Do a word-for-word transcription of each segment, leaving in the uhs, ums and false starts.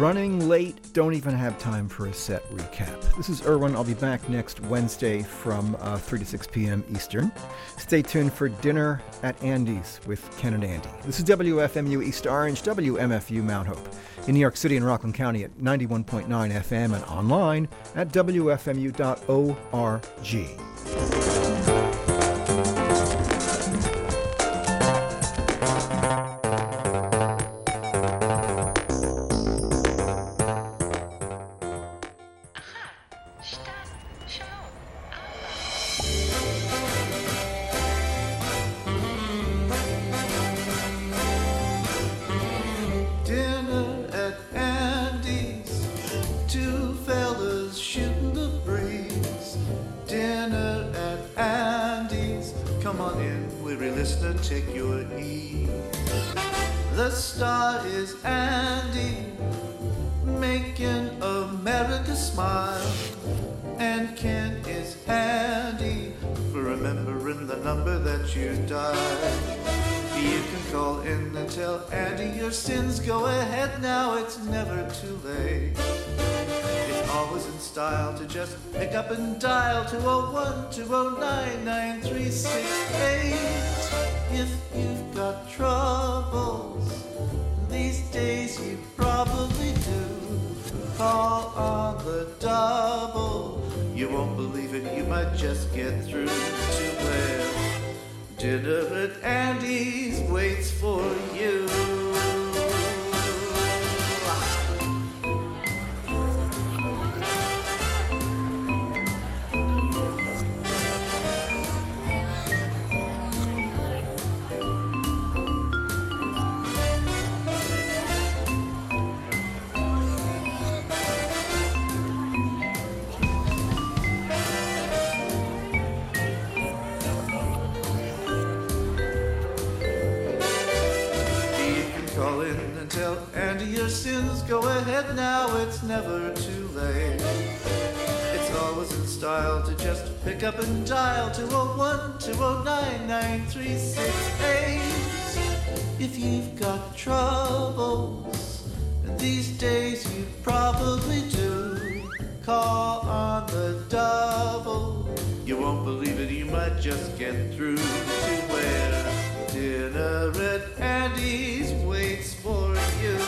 running late, don't even have time for a set recap. This is Irwin. I'll be back next Wednesday from uh, three to six p.m. Eastern. Stay tuned for Dinner at Andy's with Ken and Andy. This is W F M U East Orange, W M F U Mount Hope, in New York City and Rockland County at ninety-one point nine F M and online at W F M U dot org. Take your ease. The star is Andy, making America smile. And Ken is handy for remembering the number that you dialed. You can call in and tell Andy your sins. Go ahead now, it's never too late. It's always in style to just pick up and dial two oh one, two oh nine, nine three six eight. If you've got troubles these days, you probably do. Call on the double. You won't believe it, you might just get through to where Dinner at Andy's waits for you. Andy your sins, go ahead now, it's never too late. It's always in style to just pick up and dial two oh one, two oh nine, nine three six eight. If you've got troubles these days, you probably do. Call on the double. You won't believe it, you might just get through to where Dinner at Andy's waits for you.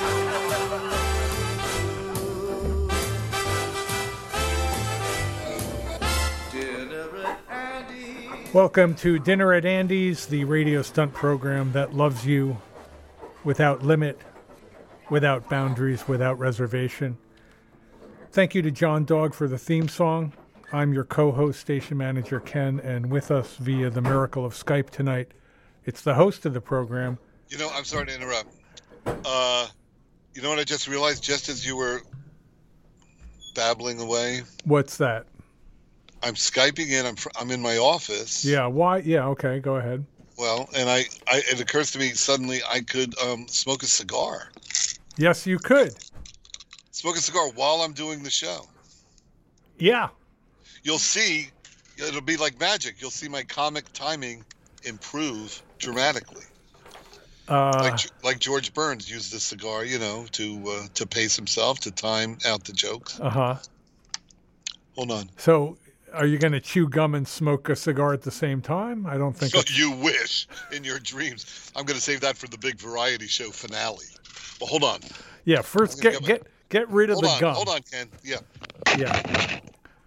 Dinner at Andy's. Welcome to Dinner at Andy's, the radio stunt program that loves you without limit, without boundaries, without reservation. Thank you to John Dog for the theme song. I'm your co-host, station manager Ken, and with us via the miracle of Skype tonight, it's the host of the program. You know, I'm sorry to interrupt. Uh, you know what I just realized just as you were babbling away? What's that? I'm Skyping in. I'm I'm in my office. Yeah, why? Yeah, okay, go ahead. Well, and I, I it occurs to me suddenly I could um, smoke a cigar. Yes, you could. Smoke a cigar while I'm doing the show. Yeah. You'll see, it'll be like magic. You'll see my comic timing improve dramatically. Uh, like like George Burns used the cigar, you know, to uh, to pace himself, to time out the jokes. Uh-huh. Hold on. So, are you going to chew gum and smoke a cigar at the same time? I don't think so. It's... You wish in your dreams. I'm going to save that for the big variety show finale. But hold on. Yeah, first get get, get get rid of hold the on, gum. Hold on, Ken. Yeah. Yeah.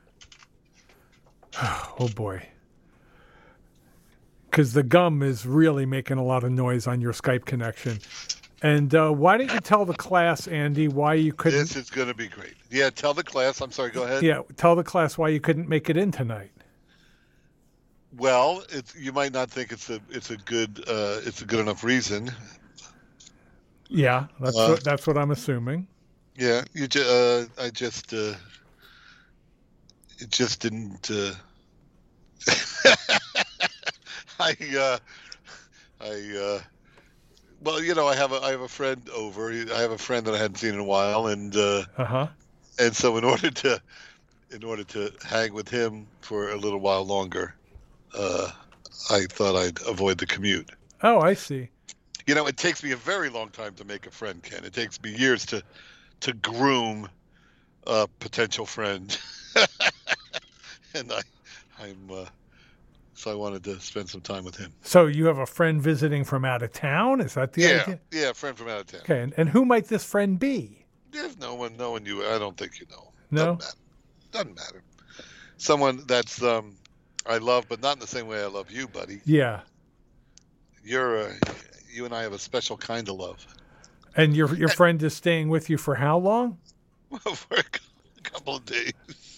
Oh, boy. Because the gum is really making a lot of noise on your Skype connection. And uh, why don't you tell the class, Andy, why you couldn't... This is going to be great. Yeah, tell the class. I'm sorry, go ahead. Yeah, tell the class why you couldn't make it in tonight. Well, it's, you might not think it's a it's a good uh, it's a good enough reason. Yeah, that's uh, what that's what I'm assuming. Yeah, you ju- uh, I just uh, it just didn't. Uh... I uh, I uh, well, you know, I have a I have a friend over. I have a friend that I hadn't seen in a while, and uh huh. And so, in order to in order to hang with him for a little while longer, uh, I thought I'd avoid the commute. Oh, I see. You know, it takes me a very long time to make a friend, Ken. It takes me years to to groom a potential friend, and I, I'm uh, so I wanted to spend some time with him. So you have a friend visiting from out of town? Is that the Yeah, idea? yeah, a friend from out of town. Okay, and, and who might this friend be? There's no one, no one you. I don't think you know. No? Doesn't matter. Doesn't matter. Someone that's um, I love, but not in the same way I love you, buddy. Yeah. You're a, you and I have a special kind of love. And your your friend is staying with you for how long? For a couple of days.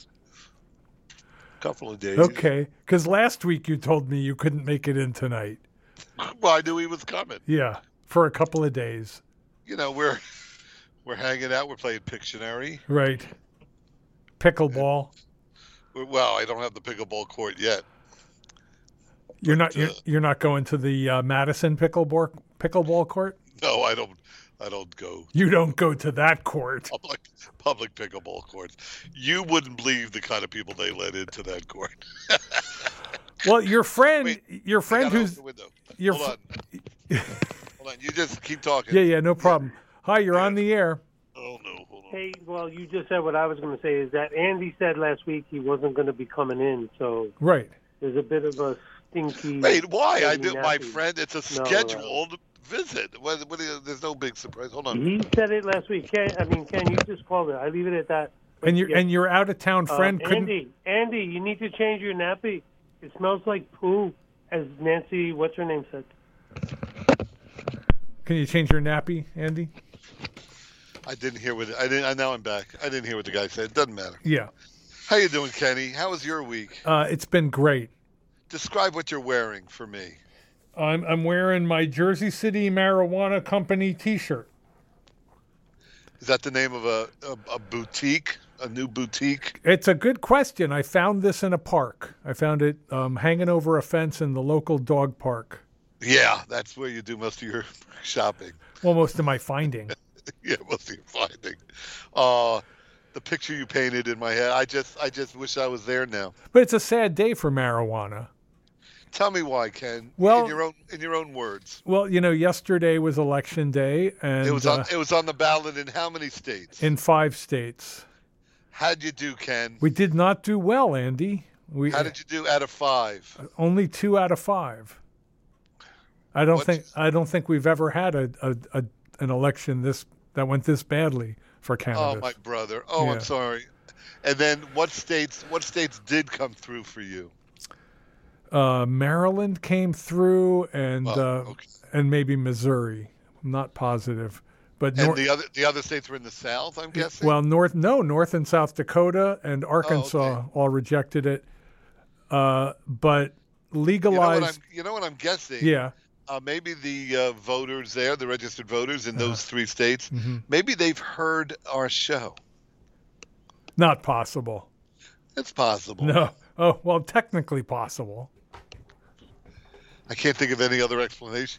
Couple of days. Okay, because last week you told me you couldn't make it in tonight. Well, I knew he was coming. Yeah, for a couple of days. You know, we're we're hanging out. We're playing Pictionary. Right. Pickleball. We're, well, I don't have the pickleball court yet. You're but, not you're, uh, you're not going to the uh, Madison pickleball pickleball court? No, I don't. I don't go You don't go to that court. public public pickleball courts. You wouldn't believe the kind of people they let into that court. Well, your friend, Wait, your I friend gotta who's open the window. your Hold on. Hold on. You just keep talking. yeah yeah no problem. Hi, you're on the air. Oh no. Hold on. Hey, well, you just said what I was going to say is that Andy said last week he wasn't going to be coming in, so Right. there's a bit of a stinky. Wait, why? I stinky did, my nappy. friend. It's a No, scheduled visit. What, what, there's no big surprise. Hold on. He said it last week. Ken, I mean, Ken, you just called it. I leave it at that. And your Yeah. and your out of town Uh, friend couldn't. Andy, Andy, you need to change your nappy. It smells like poo, as Nancy, what's her name, said. Can you change your nappy, Andy? I didn't hear what I didn't. I now I'm back. I didn't hear what the guy said. Doesn't matter. Yeah. How you doing, Kenny? How was your week? Uh, it's been great. Describe what you're wearing for me. I'm I'm wearing my Jersey City Marijuana Company T-shirt. Is that the name of a, a, a boutique, a new boutique? It's a good question. I found this in a park. I found it um, hanging over a fence in the local dog park. Yeah, that's where you do most of your shopping. Well, most of my finding. Yeah, most of your finding. Uh, the picture you painted in my head. I just, I just wish I was there now. But it's a sad day for marijuana. Tell me why, Ken. Well- in your own, in your own words. Well, you know, yesterday was election day, and It was on, uh, it was on the ballot in how many states? in five states. How'd you do, Ken? We did not do well, Andy. We How did you do out of five? only two out of five. I don't What's- think I don't think we've ever had a, a, a an election this that went this badly for candidates. Oh, my brother. Oh, Yeah. I'm sorry. And then what states? What states did come through for you? Uh, Maryland came through, and Oh, uh, okay. and maybe Missouri. I'm not positive, but And Nor- the other, the other states were in the South, I'm guessing. well, North no North and South Dakota and Arkansas Oh, okay. all rejected it. Uh, but you know what legalized, I'm, you know what I'm guessing? yeah. Uh, maybe the uh, voters there, the registered voters in those three states, Mhm. maybe they've heard our show. Not possible. It's possible. No. Oh, well, technically possible. I can't think of any other explanation.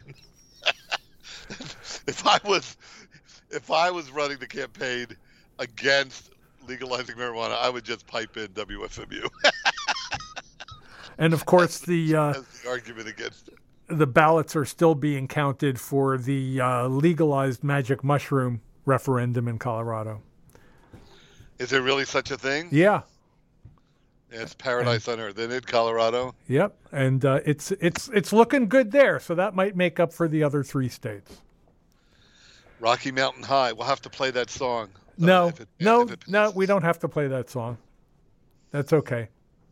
if I was, if I was running the campaign against legalizing marijuana, I would just pipe in W F M U And of course, the uh, as the argument against it. the ballots are still being counted for the uh, legalized magic mushroom referendum in Colorado. Is there really such a thing? Yeah. It's paradise on earth. And in Colorado, Yep. And uh, it's it's it's looking good there, so that might make up for the other three states. Rocky Mountain High. We'll have to play that song. uh, No, if it- no, if it no, passes. we don't have to play that song. That's okay.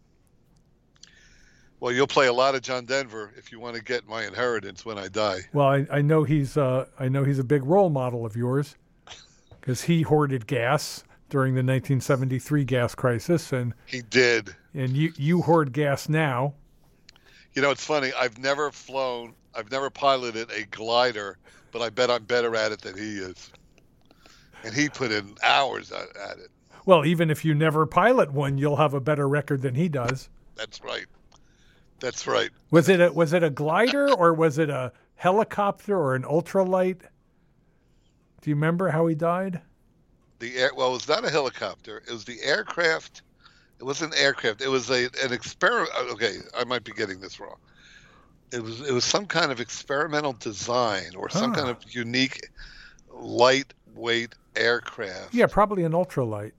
Well, you'll play a lot of John Denver if you want to get my inheritance when I die. Well, I, I know he's uh, I know he's a big role model of yours because he hoarded gas during the nineteen seventy-three gas crisis, and He did. and you you hoard gas now. You know, it's funny. I've never flown, I've never piloted a glider, but I bet I'm better at it than he is. And he put in hours at, at it. Well, even if you never pilot one, you'll have a better record than he does. That's right. That's right. Was it a was it a glider or was it a helicopter or an ultralight? Do you remember how he died? The air. Well, it was not a helicopter. It was the aircraft. It wasn't an aircraft. It was a an experiment. Okay, I might be getting this wrong. It was it was some kind of experimental design or some Ah. kind of unique lightweight aircraft. Yeah, probably an ultralight.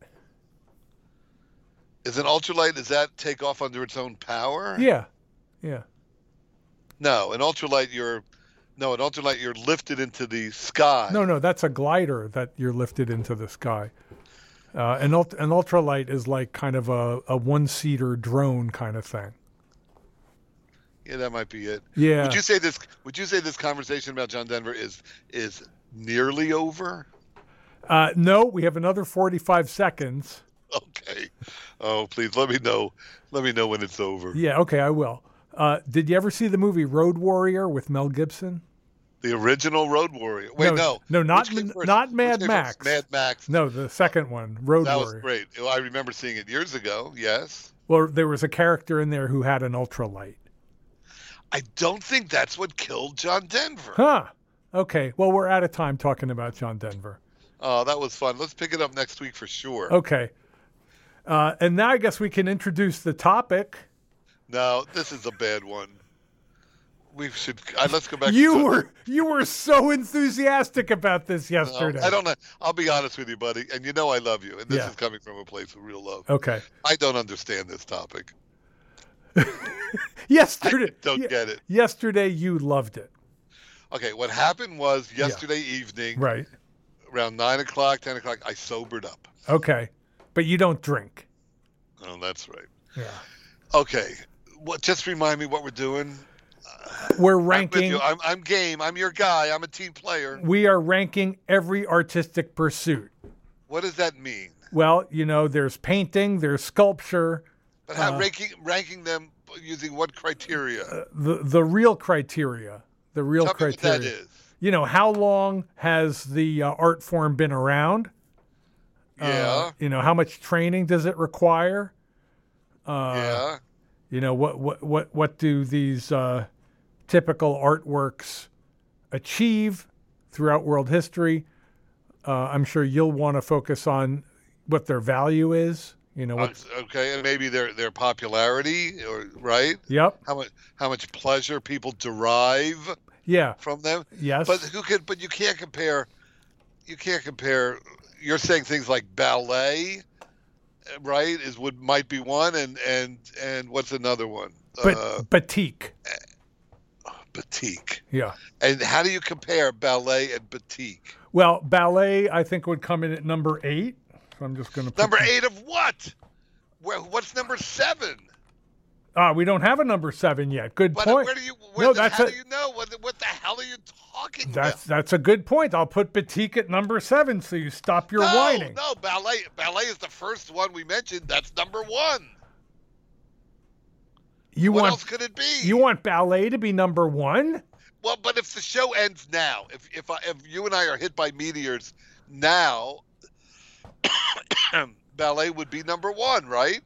Is an ultralight, does that take off under its own power? Yeah, yeah. No, an ultralight, you're, no, an ultralight, you're lifted into the sky. No, no, that's a glider that you're lifted into the sky. Uh, an, ult- an ultralight is like kind of a, a one-seater drone kind of thing. Yeah, that might be it. Yeah. Would you say this? Would you say this conversation about John Denver is is nearly over? Uh, no, we have another forty-five seconds. Okay. Oh, please let me know. Let me know when it's over. Yeah. Okay, I will. Uh, did you ever see the movie Road Warrior with Mel Gibson? The original Road Warrior. Wait, no, no, no, not Which came first? not Which Mad came Max. first? Mad Max. No, the second one, Road That Warrior. was great. Well, I remember seeing it years ago. Yes. Well, there was a character in there who had an ultralight. I don't think that's what killed John Denver. Huh. Okay. Well, we're out of time talking about John Denver. Oh, that was fun. Let's pick it up next week for sure. Okay. Uh, and now I guess we can introduce the topic. No, this is a bad one. We should. Uh, let's go back. You to were you were so enthusiastic about this yesterday. No, I don't know. I'll be honest with you, buddy, and you know I love you, and this Yeah. is coming from a place of real love. Okay. I don't understand this topic. Yesterday. I don't ye- get it. Yesterday you loved it. Okay, what happened was yesterday evening, Right. around nine o'clock, ten o'clock, I sobered up. Okay. But you don't drink. Oh, that's right. Yeah. Okay, what? Just remind me what we're doing. We're I'm with ranking you. I'm, I'm game. I'm your guy. I'm a team player. we are ranking every artistic pursuit. What does that mean? Well, you know, there's painting, there's sculpture, But how ranking ranking them using what criteria? the the real criteria. The real Tell me what criteria. that is. You know, how long has the uh, art form been around? Yeah. Uh, you know, how much training does it require? Uh, yeah. You know, what what what what do these uh, typical artworks achieve throughout world history? Uh, I'm sure you'll want to focus on what their value is. You know, what, Uh, okay, and maybe their their popularity, or right? yep, How much how much pleasure people derive yeah, from them? yes, But who could? But you can't compare. You can't compare. You're saying things like ballet, right? Is would might be one, and and and what's another one? but uh, batik, batik. yeah. And how do you compare ballet and batik? Well, ballet, I think, would come in at number eight. So I'm just going to Number eight of what? Where, what's number seven? Ah, we don't have a number seven yet. Good But point. where do you? Where No, the, that's how a- do you know? What, the- what the hell are you talking That's about? that's a good point. I'll put batik at number seven, so you stop your no, whining. no, ballet. Ballet is the first one we mentioned. That's number one. You What want else could it be? you want ballet to be number one? Well, but if the show ends now, if if I, if you and I are hit by meteors now, ballet would be number one, right?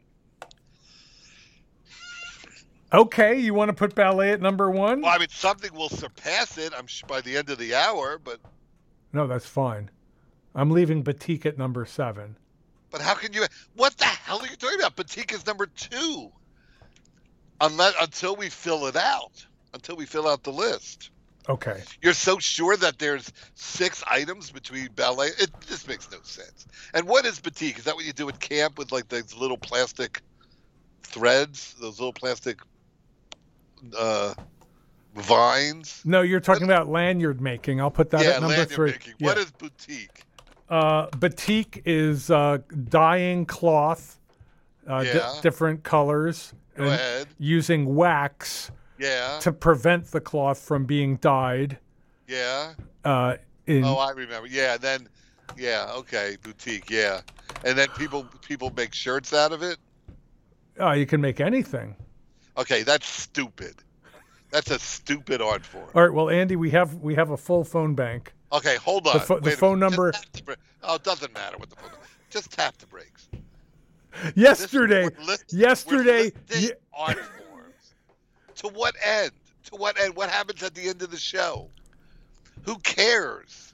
Okay, you want to put ballet at number one? Well, I mean, something will surpass it. I'm sure by the end of the hour, but No, that's fine. I'm leaving batik at number seven. but how can you? What the hell are you talking about? Batik is number two. Unless until we fill it out, until we fill out the list. Okay. You're so sure that there's six items between ballet? It this makes no sense. And what is batik? Is that what you do at camp with like those little plastic threads, those little plastic uh, vines? No, you're talking about lanyard making. I'll put that yeah, at number lanyard three. making. Yeah. What is boutique? Uh, batik is uh, dyeing cloth, uh, di- Yeah. different colors, Go and ahead. using wax Yeah, to prevent the cloth from being dyed. yeah. Uh, in Oh, I remember. Yeah, then, yeah, okay, boutique. Yeah, and then people people make shirts out of it. oh, you can make anything. Okay, that's stupid. That's a stupid art form. All right. Well, Andy, we have we have a full phone bank. Okay, hold on. The pho- the Wait a phone minute. number- Just tap the bra- Oh, it doesn't matter what the phone. Just tap the brakes. Yesterday, This- we're list- yesterday, we're listing ye- art forms. To what end? To what end? What happens at the end of the show? Who cares?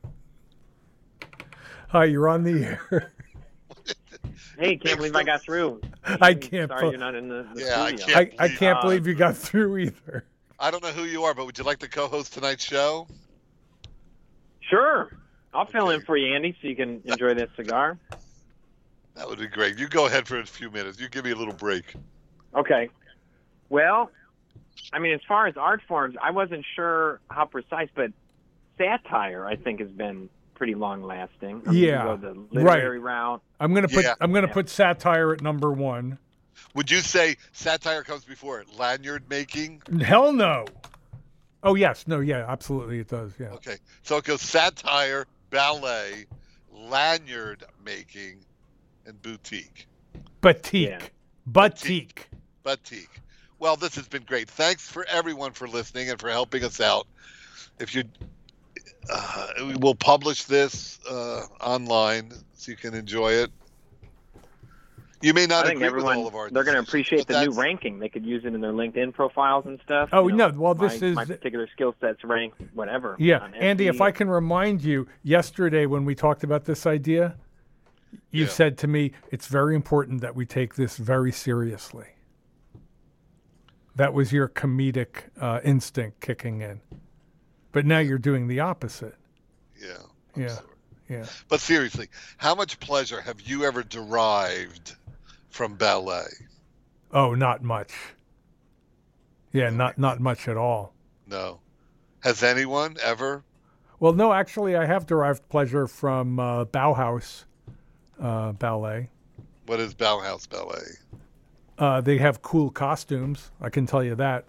hi, you're on the air. Hey, can't believe I got through. I can't. Sorry bel- you're not in the, the Yeah, I studio. can't- I, I can't Uh, believe you got through either. I don't know who you are, but would you like to co-host tonight's show? Sure. I'll fill Okay. in for you, Andy, so you can enjoy this cigar. That would be great. You go ahead for a few minutes. You give me a little break. Okay. Well, I mean, as far as art forms, I wasn't sure how precise, but satire, I think, has been pretty long-lasting. I mean, you Yeah, go the literary route. I'm gonna put Yeah. I'm gonna Yeah. put satire at number one. Would you say satire comes before it? Lanyard making? Hell no. Oh yes, no, yeah, absolutely it does. Yeah. Okay. So it goes satire, ballet, lanyard making, and boutique. Batik. Yeah. Batik. Batik. Well, this has been great. Thanks for everyone for listening and for helping us out. If you, uh, we will publish this uh, online so you can enjoy it. You may not I think agree everyone, with all of our they're going to decisions, appreciate but the new that's- ranking. They could use it in their LinkedIn profiles and stuff. Oh, You know, no, well, this my, is- my particular skill sets ranked, whatever. Yeah, on Andy, if S E. I can remind you, yesterday when we talked about this idea, you Yeah. said to me, it's very important that we take this very seriously. That was your comedic uh, instinct kicking in. But now you're doing the opposite. Yeah. I'm Yeah, sorry. yeah. But seriously, how much pleasure have you ever derived from ballet? Oh, not much. Yeah, not not much at all. No. Has anyone ever? Well, no, actually, I have derived pleasure from uh, Bauhaus uh, ballet. What is Bauhaus ballet? Uh, they have cool costumes. I can tell you that.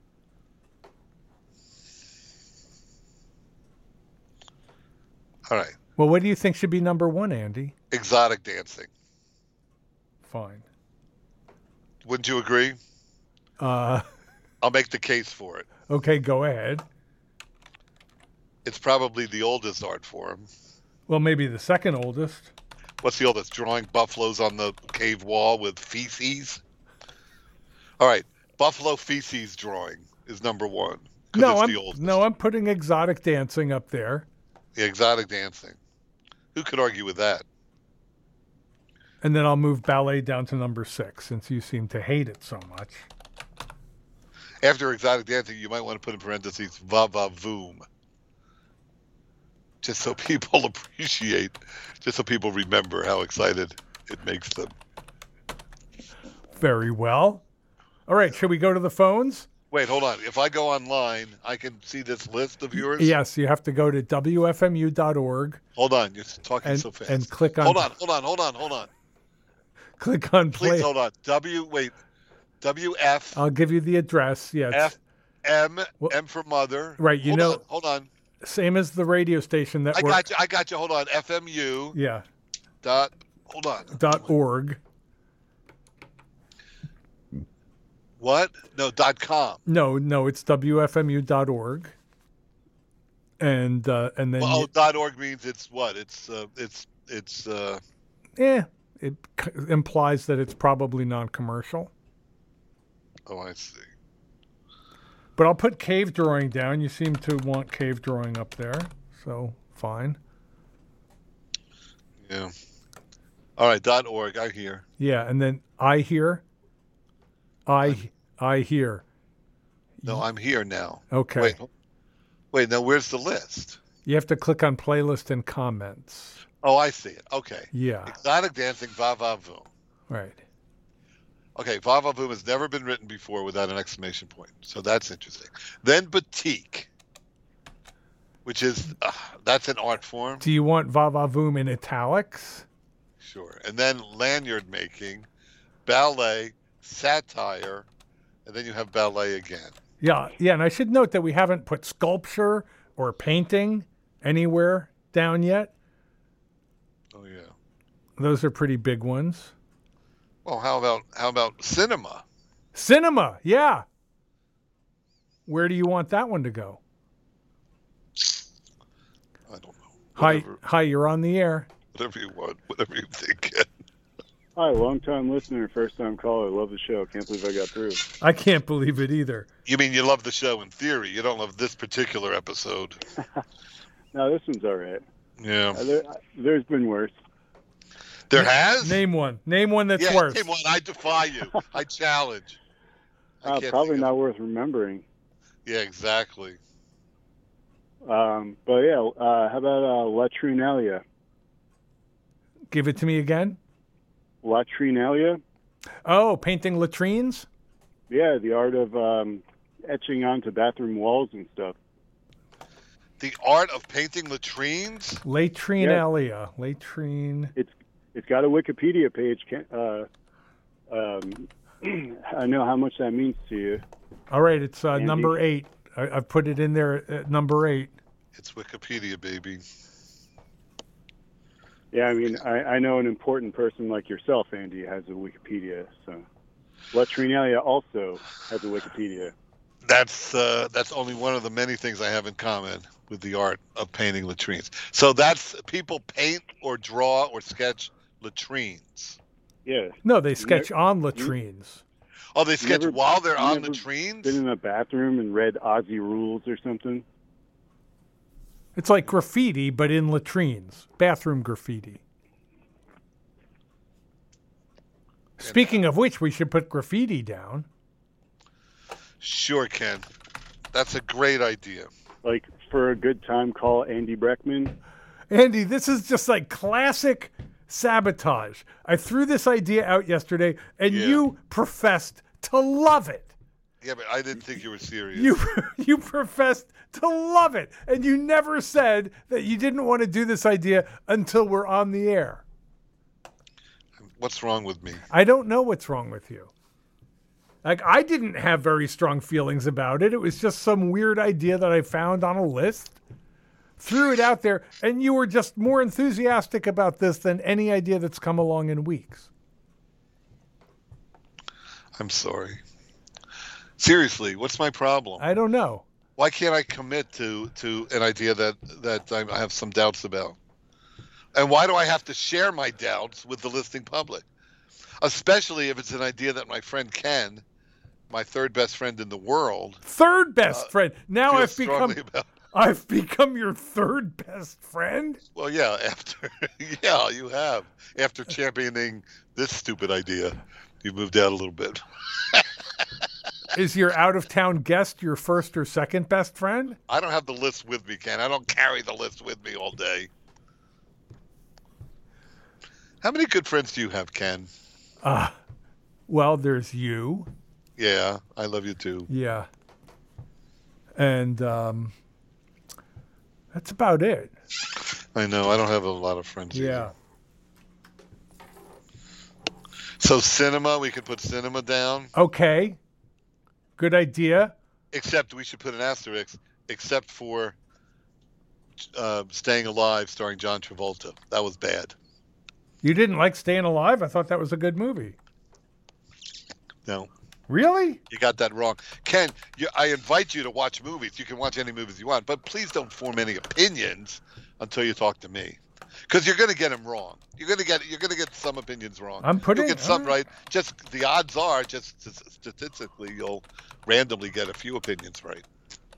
All right. Well, what do you think should be number one, Andy? Exotic dancing. Fine. Wouldn't you agree? Uh, I'll make the case for it. okay, go ahead. It's probably the oldest art form. Well, maybe the second oldest. What's the oldest? Drawing buffaloes on the cave wall with feces? All right. Buffalo feces drawing is number one. 'cause No, it's I'm the oldest. no, I'm putting exotic dancing up there, The exotic dancing. Who could argue with that? and then I'll move ballet down to number six since you seem to hate it so much. After exotic dancing, you might want to put in parentheses va va voom. Just so people appreciate, just so people remember how excited it makes them. Very well. All right, should we go to the phones? Wait, hold on. If I go online, I can see this list of yours? Yes, you have to go to W F M U dot org. Hold on. You're talking And- so fast. and click on- Hold on, hold on, hold on, hold on. Click on Please play. hold on. W, wait. W F I'll give you the address. Yeah, it's F M Well- M for mother. Right, you hold know- On, hold on. same as the radio station that I we're. got you. I got you. Hold on. F M U Yeah, dot. Hold on. dot org. What? No. Dot com. No, no, it's W F M U dot org. And uh, and then Well, you- oh, dot org means it's what? It's uh, it's it's. Uh, eh, it c- implies that it's probably non-commercial. oh, I see. But I'll put cave drawing down. You seem to want cave drawing up there, so fine. Yeah. All right. Dot org. I hear. Yeah, and then I hear. I I hear. No, I'm here now. Okay. Wait. Wait. Now, where's the list? You have to click on playlist and comments. Oh, I see it. Okay. Yeah. Exotic dancing. Va va voom. Right. Okay, Va Va Voom has never been written before without an exclamation point, so that's interesting. Then Batik, which is uh, that's an art form, Do you want Va Va Voom in italics? sure. And then lanyard making, ballet, satire, and then you have ballet again. Yeah, yeah, and I should note that we haven't put sculpture or painting anywhere down yet. Oh yeah. Those are pretty big ones. Well, how about how about cinema? Cinema, yeah. Where do you want that one to go? I don't know. Hi, Whatever, hi, you're on the air. whatever you want, whatever you think. Hi, long-time listener, first-time caller. Love the show. Can't believe I got through. I can't believe it either. You mean you love the show in theory? You don't love this particular episode? No, this one's all right. Yeah. Uh, there, there's been worse. There has. Name one. Name one that's yeah, worse. name one. I defy you. I challenge. I Uh, can't probably think of- not worth remembering. Yeah, exactly. Um, but yeah, uh, how about uh, Latrinalia? Give it to me again. Latrinalia? Oh, painting latrines? Yeah, the art of um, etching onto bathroom walls and stuff. The art of painting latrines? Latrinalia. Yeah. Latrine. It's it's got a Wikipedia page. Uh, um, I know how much that means to you. All right, it's uh, number eight. I, I've put it in there at number eight. It's Wikipedia, baby. Yeah, I mean, I, I know an important person like yourself, Andy, has a Wikipedia. So, Latrinalia also has a Wikipedia. That's uh, that's only one of the many things I have in common with the art of painting latrines. So that's people paint or draw or sketch latrines. Yeah. No, they sketch never, on latrines. You, oh, they sketch never, while they're on latrines? Been in a bathroom and read Aussie Rules or something? It's like graffiti, but in latrines. Bathroom graffiti. Speaking of which, we should put graffiti down. Sure, Ken. That's a great idea. Like, for a good time, call Andy Breckman. Andy, this is just like classic sabotage. I threw this idea out yesterday, and yeah. you professed to love it. Yeah, but I didn't think you were serious. You you professed to love it, and you never said that you didn't want to do this idea until we're on the air. What's wrong with me? I don't know what's wrong with you. Like, I didn't have very strong feelings about it. It was just some weird idea that I found on a list, threw it out there, and you were just more enthusiastic about this than any idea that's come along in weeks. I'm sorry. Seriously, what's my problem? I don't know. Why can't I commit to, to an idea that, that I have some doubts about? And why do I have to share my doubts with the listening public? Especially if it's an idea that my friend Ken, my third best friend in the world. Third best uh, friend. Now I've become about. I've become your third best friend? Well, yeah, after yeah, you have. After championing this stupid idea, you've moved out a little bit. Is your out-of-town guest your first or second best friend? I don't have the list with me, Ken. I don't carry the list with me all day. How many good friends do you have, Ken? Uh, well, there's you. Yeah, I love you too. Yeah. And um, that's about it. I know. I don't have a lot of friends Yeah. either. So cinema, we could put cinema down. Okay. Good idea. Except we should put an asterisk, except for uh, Staying Alive starring John Travolta. That was bad. You didn't like Staying Alive? I thought that was a good movie. No. Really? You got that wrong. Ken, you, I invite you to watch movies. You can watch any movies you want, but please don't form any opinions until you talk to me. Because you're going to get them wrong. You're going to get you're going to get some opinions wrong. I'm putting You'll get some right. Just the odds are, just statistically, you'll randomly get a few opinions right.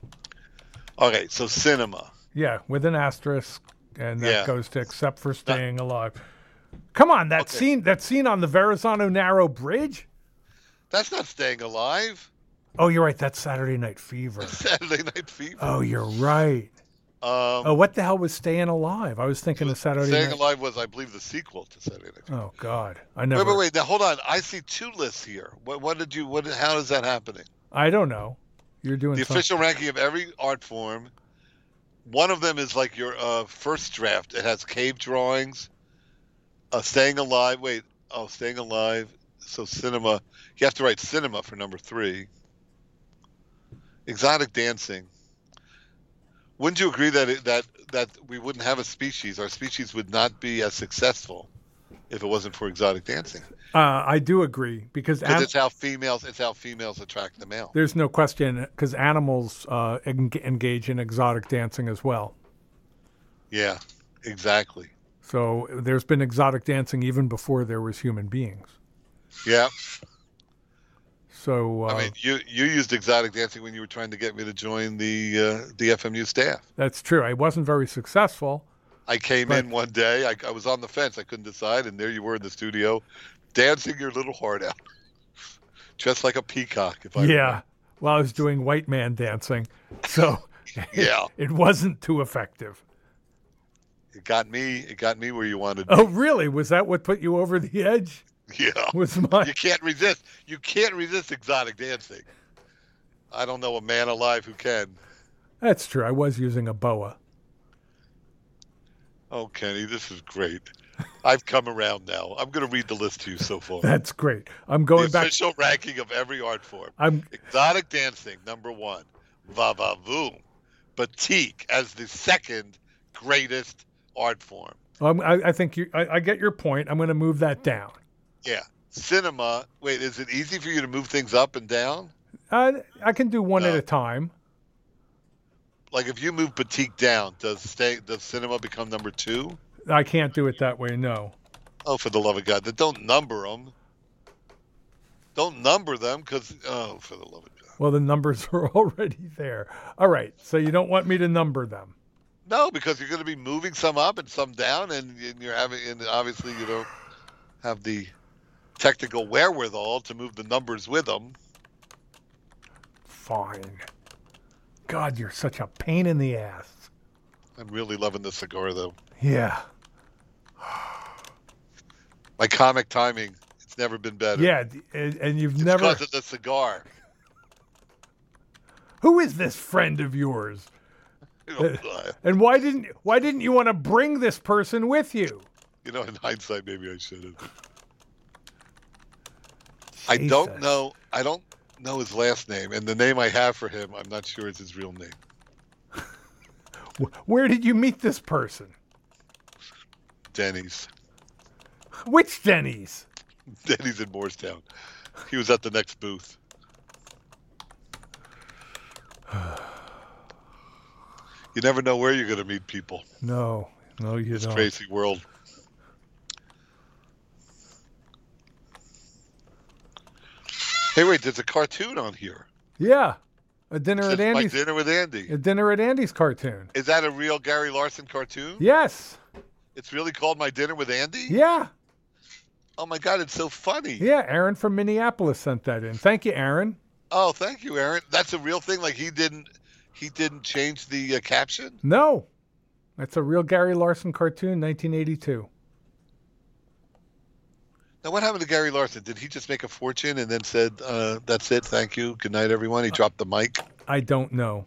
Okay, so cinema. Yeah, with an asterisk, and that yeah. goes to except for Staying Not, Alive. Come on, that okay. scene that scene on the Verrazano Narrow Bridge? That's not Staying Alive. Oh, you're right. That's Saturday Night Fever. That's Saturday Night Fever. Oh, you're right. Um, oh, what the hell was Staying Alive? I was thinking of Saturday Staying Night. Staying Alive was, I believe, the sequel to Saturday Night Fever. Oh God, I never. Wait, wait, wait. Now hold on. I see two lists here. What, what did you? What? How is that happening? I don't know. You're doing the something. Official ranking of every art form. One of them is like your uh, first draft. It has cave drawings. Uh, Staying Alive. Wait. Oh, Staying Alive. So cinema. You have to write cinema for number three. Exotic dancing. Wouldn't you agree that it, that that we wouldn't have a species? Our species would not be as successful if it wasn't for exotic dancing. Uh, I do agree because an- it's how females it's how females attract the male. There's no question because animals uh, en- engage in exotic dancing as well. Yeah, exactly. So there's been exotic dancing even before there was human beings. Yeah. So uh, I mean, you you used exotic dancing when you were trying to get me to join the uh, the F M U staff. That's true. I wasn't very successful. I came but... in one day. I, I was on the fence. I couldn't decide, and there you were in the studio, dancing your little heart out, just like a peacock. If I yeah. remember. Well, I was doing white man dancing, so Yeah. It wasn't too effective. It got me. It got me where you wanted. Oh, really? Was that what put you over the edge? Yeah. Was my You can't resist. You can't resist exotic dancing. I don't know a man alive who can. That's true. I was using a boa. Oh, Kenny, this is great. I've come around now. I'm going to read the list to you so far. That's great. I'm going the back. official ranking of every art form. I'm Exotic dancing, number one. Va-va-voom. Batik as the second greatest art form. I'm, I, I think you. I, I get your point. I'm going to move that down. Yeah. Cinema. Wait, is it easy for you to move things up and down? Uh, I can do one No. at a time. Like if you move Batik down, does stay does cinema become number two? I can't do it that way. No. Oh, for the love of God! Then don't number them. Don't number them, because oh, for the love of God! Well, the numbers are already there. All right. So you don't want me to number them. No, because you're going to be moving some up and some down, and, and you're having, and obviously you don't have the technical wherewithal to move the numbers with them. Fine. God, you're such a pain in the ass. I'm really loving the cigar, though. Yeah. My comic timing, it's never been better. Yeah, and, and you've It's never. because of the cigar. Who is this friend of yours? You And why didn't why didn't you want to bring this person with you? know, in hindsight, maybe I should have. I don't Jesus. know. I don't know his last name, and the name I have for him, I'm not sure is his real name. Wh- Where did you meet this person? Denny's. Which Denny's? Denny's in Morristown. He was at the next booth. You never know where you're going to meet people. No, no, you This don't. crazy world. Hey, wait, there's a cartoon on here. Yeah, a dinner It at says My Andy's. Dinner with Andy. A dinner at Andy's cartoon. Is that a real Gary Larson cartoon? Yes. It's really called My Dinner with Andy? Yeah. Oh, my God, it's so funny. Yeah. Aaron from Minneapolis sent that in. Thank you, Aaron. Oh, thank you, Aaron. That's a real thing? Like he didn't he didn't change the uh, caption? No, that's a real Gary Larson cartoon, nineteen eighty-two. Now, what happened to Gary Larson? Did he just make a fortune and then said, uh, that's it, thank you, good night, everyone? He dropped the mic? I don't know.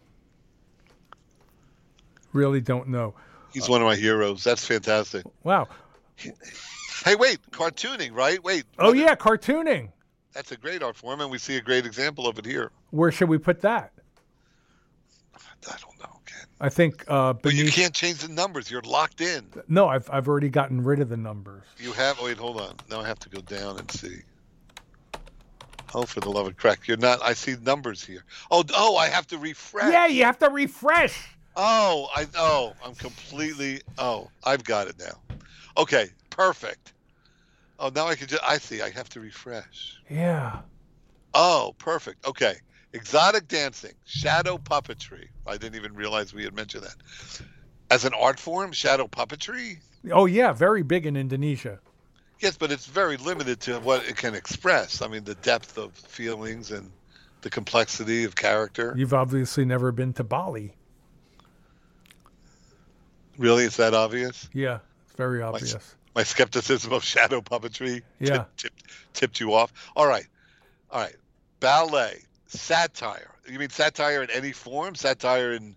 Really don't know. He's one of my heroes. That's fantastic. Wow. Hey, wait, cartooning, right? Wait. Oh, what- yeah, cartooning. That's a great art form, and we see a great example of it here. Where should we put that? I don't know, Ken. I think uh, But you beneath. can't change the numbers. You're locked in. No, I've I've already gotten rid of the numbers. You have, wait, hold on. Now I have to go down and see. Oh, for the love of crack. You're not, I see numbers here. Oh, oh, I have to refresh. Yeah, you have to refresh. Oh, I oh, I'm completely oh, I've got it now. Okay, perfect. Oh, now I can just I see. I have to refresh. Yeah. Oh, perfect. Okay. Exotic dancing, shadow puppetry. I didn't even realize we had mentioned that. As an art form, shadow puppetry? Oh, yeah, very big in Indonesia. Yes, but it's very limited to what it can express. I mean, the depth of feelings and the complexity of character. You've obviously never been to Bali. Really? It's that obvious? Yeah, it's very obvious. My skepticism of shadow puppetry Yeah. tipped, tipped, tipped you off. All right. All right. Ballet, satire. You mean satire in any form? Satire in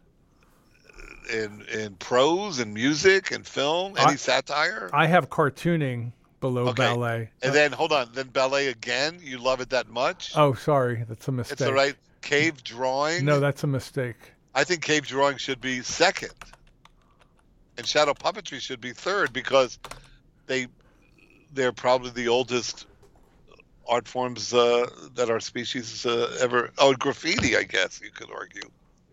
in in prose and music and film? Any I- satire? I have cartooning below Okay. ballet. And then, hold on, then ballet again? You love it that much? Oh, sorry, that's a mistake. It's all right. Cave drawing? No, that's a mistake. I think cave drawing should be second. And shadow puppetry should be third because they they're probably the oldest art forms uh, that our species uh, ever. Oh, graffiti, I guess you could argue.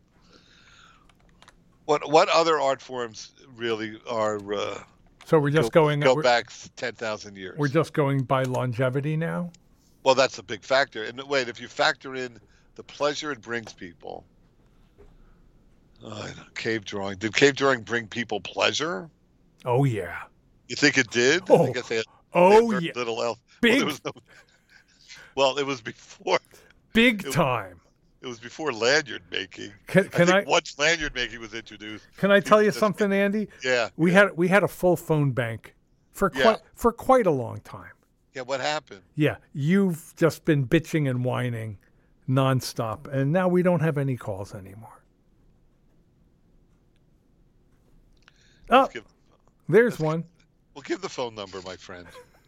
What what other art forms really are? Uh, So we're just go, going. go we're, back ten thousand years. We're just going by longevity now. Well, that's a big factor. And wait, if you factor in the pleasure it brings people. Uh, cave drawing. Did cave drawing bring people pleasure? Oh yeah. You think it did? Oh, I guess they had, oh, they had very yeah. little else. Big- Well, there was no, well, it was before. Big It- time. It was before lanyard making. Can, can I I, think once lanyard making was introduced. can I tell you just- something, Andy? Yeah. We yeah. had we had a full phone bank for Yeah. quite for quite a long time. Yeah, what happened? Yeah, you've just been bitching and whining nonstop, and now we don't have any calls anymore. Oh, Let's give, there's one. we'll give the phone number, my friend.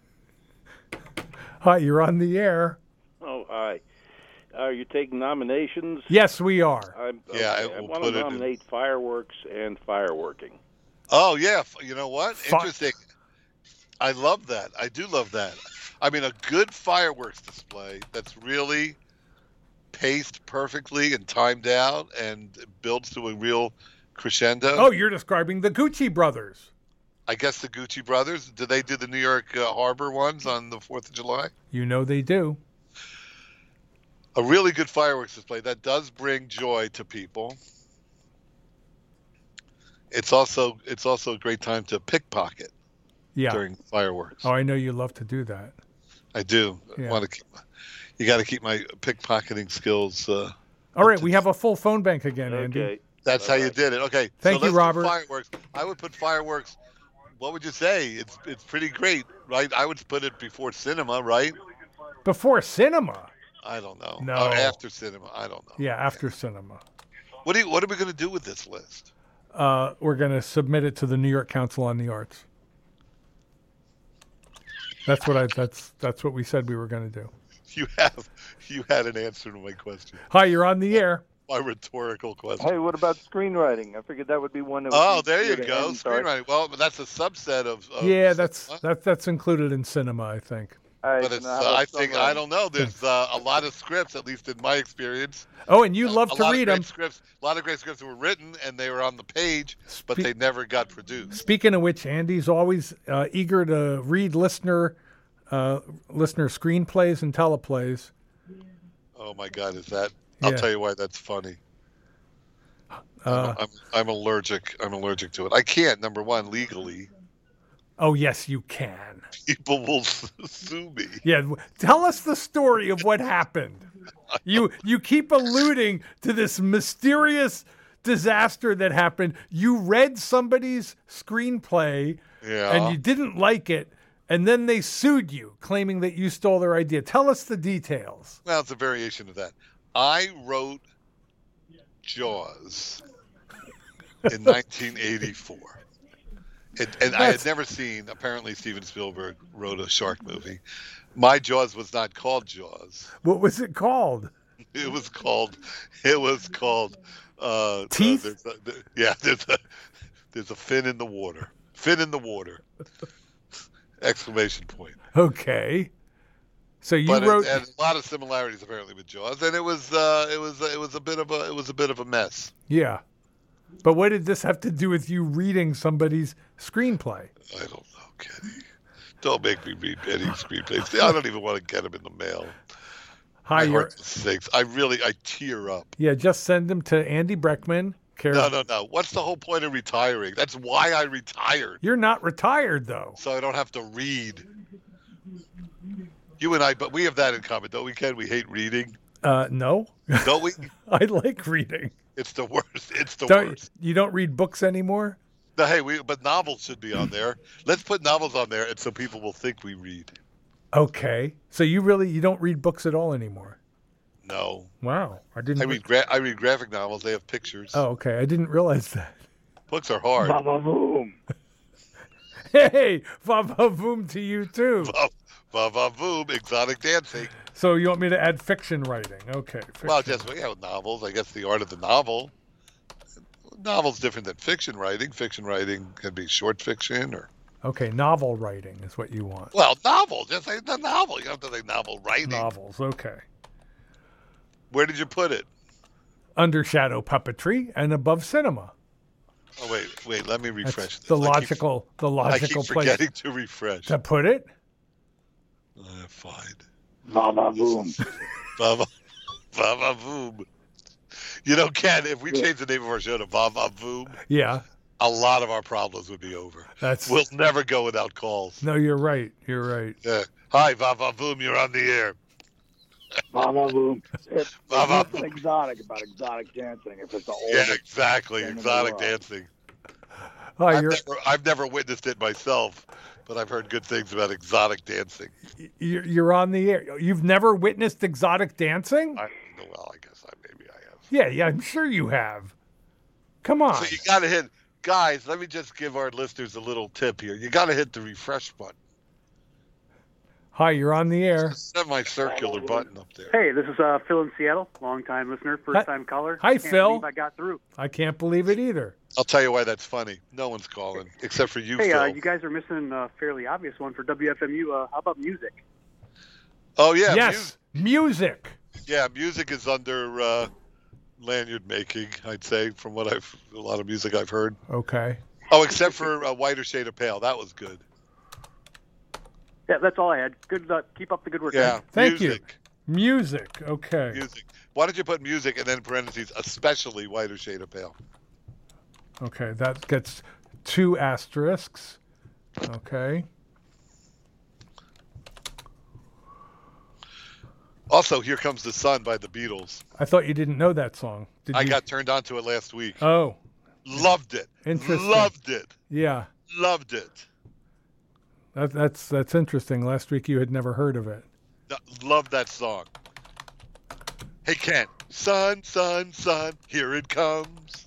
Hi, you're on the air. Oh, hi. Are you taking nominations? Yes, we are. I'm, Yeah, okay. I I will want put to it in- nominate fireworks and fireworking. Oh, yeah. f- You know what? Fi- Interesting. I love that. I do love that. I mean, a good fireworks display that's really paced perfectly and timed out and builds to a real crescendo. Oh, you're describing the Gucci brothers. I guess the Gucci brothers. Did they do the New York uh, Harbor ones on the fourth of July? You know they do. A really good fireworks display that does bring joy to people. It's also it's also a great time to pickpocket Yeah. during fireworks. Oh, I know you love to do that. I do. Yeah. I want to keep. You got to keep my pickpocketing skills. Uh, All right, we have a full phone bank again, Andy. Okay. that's how you did it. Okay. Thank so you, let's do Robert. Fireworks. I would put fireworks. What would you say? It's it's pretty great, right? I would put it before cinema, right? Before cinema. I don't know. No. Or after cinema. I don't know. Yeah, after cinema. What do you, What are we going to do with this list? Uh, we're going to submit it to the New York Council on the Arts. That's what I. That's that's what we said we were going to do. You have you had an answer to my question. Hi, you're on the air. My rhetorical question. Hey, what about screenwriting? I figured that would be one. That would Oh, be there you good to go. end, sorry. Screenwriting. Well, but that's a subset of. of Yeah, that's cinema. that, that's included in cinema, I think. All right, But so it's. now Uh, how I about think some, I uh, don't know. There's uh, a lot of scripts, at least in my experience. Oh, and you Uh, love a to lot read of them. great scripts. A lot of great scripts were written and they were on the page, but Spe- they never got produced. Speaking of which, Andy's always uh, eager to read listener uh, listener screenplays and teleplays. Oh my God, is that? I'll Yeah. tell you why that's funny. Uh, I'm, I'm allergic. I'm allergic to it. I can't. Number one, legally, oh, yes, you can. people will sue me. Yeah, w- tell us the story of what happened. You you keep alluding to this mysterious disaster that happened. You read somebody's screenplay Yeah. and you didn't like it, and then they sued you, claiming that you stole their idea. Tell us the details. Well, it's a variation of that. I wrote Jaws in nineteen eighty-four. It, and I had That's- never seen, apparently Steven Spielberg wrote a shark movie. My Jaws was not called Jaws. What was it called? It was called, it was called, uh, Teeth? Uh, there's a, there- yeah, there's a, there's a fin in the water. Fin in the water. Exclamation point. Okay. So you But wrote it had a lot of similarities apparently with Jaws, and it was uh, it was it was a bit of a it was a bit of a mess. Yeah. But what did this have to do with you reading somebody's screenplay? I don't know, Kenny. Don't make me read any screenplays. I don't even want to get them in the mail. Hi, My you're, heart sinks. I really I tear up. yeah, just send them to Andy Breckman. Care No, no, no. What's the whole point of retiring? That's why I retired, You're not retired, though. so I don't have to read. You and I, but we have that in common, don't we, Ken? We hate reading, Uh, no, don't we? I like reading. It's the worst. It's the Don't, worst. you don't read books anymore? No, hey, we but novels should be on there. Let's put novels on there, and so people will think we read. Okay. So you really you don't read books at all anymore? No, Wow, I didn't. I read gra- I read graphic novels. They have pictures. Oh, okay. I didn't realize that. Books are hard. Ba-ba-boom. Hey, va va voom to you too. Va va va voom, exotic dancing. So you want me to add fiction writing? Okay. Fiction. Well, just yeah, novels. I guess the art of the novel. Novel's different than fiction writing. Fiction writing can be short fiction or Okay, novel writing is what you want. well, novel. Just say the novel. You don't have to say novel writing. Novels. Okay. Where did you put it? Under shadow puppetry and above cinema. Oh wait, wait. Let me refresh That's this. the I keep- logical, the I logical keep place forgetting to refresh. to put it. Uh, fine. Ba-ba-boom. Baba, Baba Voom. You know, Ken, if we change the name of our show to Baba Voom, Yeah, a lot of our problems would be over. that's. We'll never go without calls. No, you're right. You're right. Yeah. Hi, Baba Voom, you're on the air. Mama boom. It's, Mama it's nothing exotic about exotic dancing. If it's the oldest Yeah, exactly. thing in the Exotic world. dancing. Oh, I've you're never, I've never witnessed it myself, but I've heard good things about exotic dancing. you're you're on the air. You've never witnessed exotic dancing? I, well, I guess I maybe I have. Yeah, yeah, I'm sure you have. Come on. So you got to hit, guys. Let me just give our listeners a little tip here. You got to hit the refresh button. Hi, you're on the air. It's a semicircular button up there. Hey, this is uh, Phil in Seattle, long-time listener, first-time caller. Hi, Can't Phil. believe I got through. I can't believe it either. I'll tell you why that's funny. No one's calling except for you, Hey, Phil. uh, you guys are missing a fairly obvious one for W F M U. Uh, how about music? oh yeah, yes, music. mu- yeah. Music is under uh, lanyard making. I'd say from what I've a lot of music I've heard. Okay. Oh, except for a whiter shade of pale. That was good. Yeah, that's all I had. Good luck. Keep up the good work. Yeah. guys. Thank music. you. Music. Okay. Music. Why don't you put music and then in parentheses, especially whiter shade of pale? Okay, that gets two asterisks. Okay. Also, Here Comes the Sun by the Beatles. I thought you didn't know that song. Did I you? got turned on to it last week. Oh, Loved it. Interesting. Loved it. yeah. Loved it. That, that's that's interesting. Last week you had never heard of it. No, Loved that song. Hey, Ken. Sun, sun, sun, here it comes.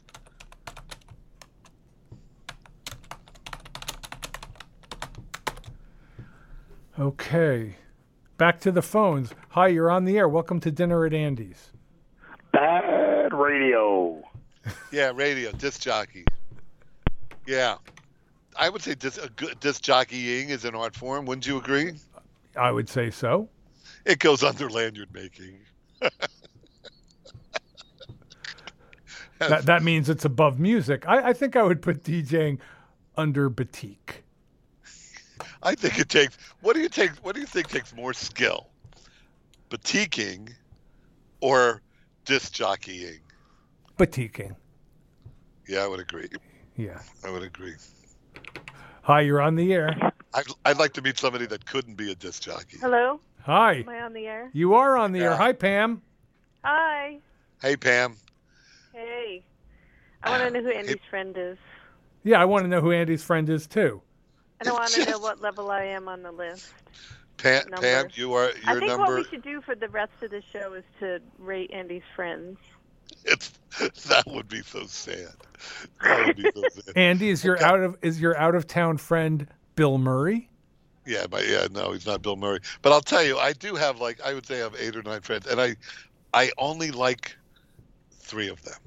Okay. Back to the phones. Hi, you're on the air. Welcome to Dinner at Andy's. Bad radio. Yeah, radio, disc jockey. Yeah. I would say disc, a good disc jockeying is an art form. Wouldn't you agree? I would say so. It goes under lanyard making. That that means it's above music. I, I think I would put DJing under batik. I think it takes. What do you take? What do you think takes more skill, batiking, or disc jockeying? Batiking. Yeah, I would agree. Yeah. I would agree. Hi, you're on the air. I'd, I'd like to meet somebody that couldn't be a disc jockey. Hello? Hi. Am I on the air? You are on the air. Yeah. Hi, Pam. Hi. Hey, Pam. Hey. I want to know who Andy's friend is. Yeah, I want to know who Andy's friend is too. And I want to know what level I am on the list. Pam, Number. Pam, you are I your think number. what we should do for the rest of the show is to rate Andy's friends. It's that would be so sad. That would be so sad. Andy, is your out of is your out of town friend Bill Murray? Yeah, but yeah, no, he's not Bill Murray. But I'll tell you, I do have like I would say I have eight or nine friends, and I, I only like three of them.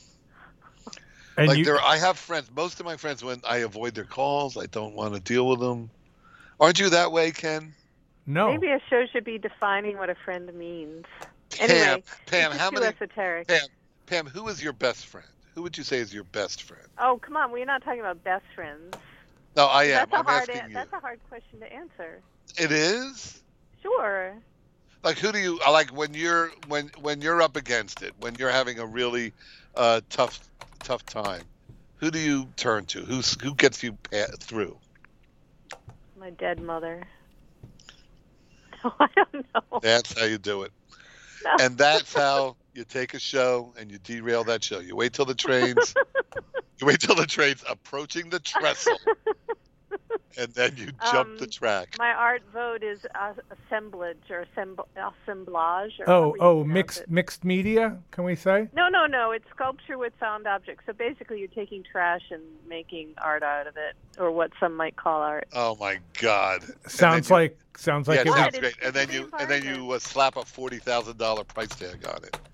And like you, there, I have friends. Most of my friends, when I avoid their calls, I don't want to deal with them. Aren't you that way, Ken? no. Maybe a show should be defining what a friend means. Pam, Anyway, Pam, this is how too many? esoteric. Pam, Pam, who is your best friend? Who would you say is your best friend? Oh, come on. We're not talking about best friends. No, I am. That's a I'm hard. asking a- you. That's a hard question to answer. It is. Sure. Like who do you like when you're when when you're up against it, when you're having a really uh, tough tough time? Who do you turn to? Who's who gets you pa- through? My dead mother. No, I don't know. That's how you do it. No. And that's how you take a show and you derail that show. You wait till the trains. you wait till the train's approaching the trestle, and then you jump Um, the track. My art vote is uh, assemblage or assemb- assemblage. Or Oh, however you oh, pronounce mixed it. mixed media. Can we say? No, no, no. It's sculpture with found objects. So basically, you're taking trash and making art out of it, or what some might call art. Oh my God! Sounds you, like sounds like yeah, it it would- sounds Right, great. it's And then the you and then you environment. uh, slap a forty thousand dollar price tag on it.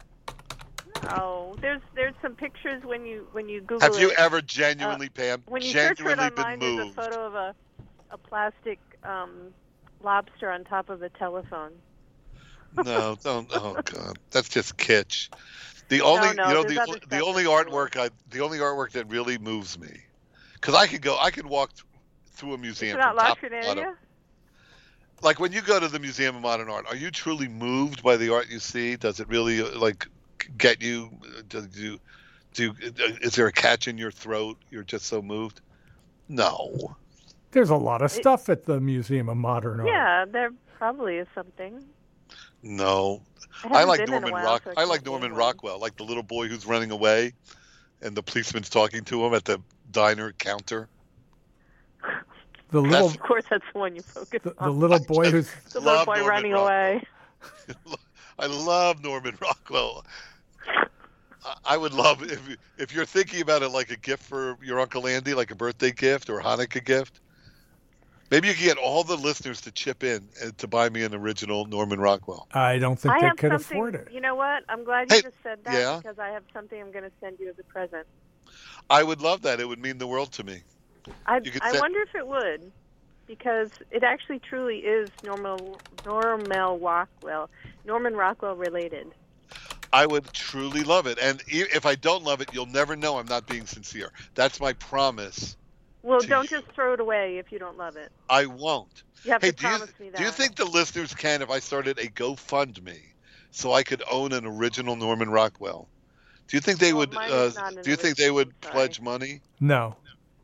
Oh, there's there's some pictures when you when you Google Have you it. ever genuinely, Pam, When you search for it genuinely online, been there's a moved? photo of a a plastic um, lobster on top of a telephone. No, don't. Oh God, that's just kitsch. The only, no, you know, there's the other the stuff only that's artwork I, the only artwork that really moves me, because I could go, I could walk th- through a museum It's from not top La to bottom. Trinidad? Like when you go to the Museum of Modern Art, are you truly moved by the art you see? Does it really uh, like get you? Does you do? Is there a catch in your throat? You're just so moved. No. There's a lot of stuff at the Museum of Modern Art. Yeah, there probably is something. No. I I haven't like been in a Norman while, Rock. so I I can't like name Norman one. Rockwell, like the little boy who's running away, and the policeman's talking to him at the diner counter. The little, Of course, that's the one you focus the, on. the little boy who's The little love boy Norman running Rockwell. away. I love Norman Rockwell. I- I would love if you- if you're thinking about it like a gift for your Uncle Andy, like a birthday gift or a Hanukkah gift. Maybe you can get all the listeners to chip in and to buy me an original Norman Rockwell. I don't think I they have could something, afford it. You know what? I'm glad you Hey, just said that yeah? because I have something I'm going to send you as a present. I would love that. It would mean the world to me. I, You could I send- wonder if it would, because it actually truly is Norman, Norman Rockwell, Norman Rockwell related. I would truly love it. And i- if I don't love it, you'll never know I'm not being sincere. That's my promise. Well, to don't you. just throw it away if you don't love it. I won't. You have Hey, to do you, promise me that. do you think the listeners can if I started a GoFundMe so I could own an original Norman Rockwell? Do you think they Well, would? mine Uh, is not an do you think they would original, sorry. pledge money? No.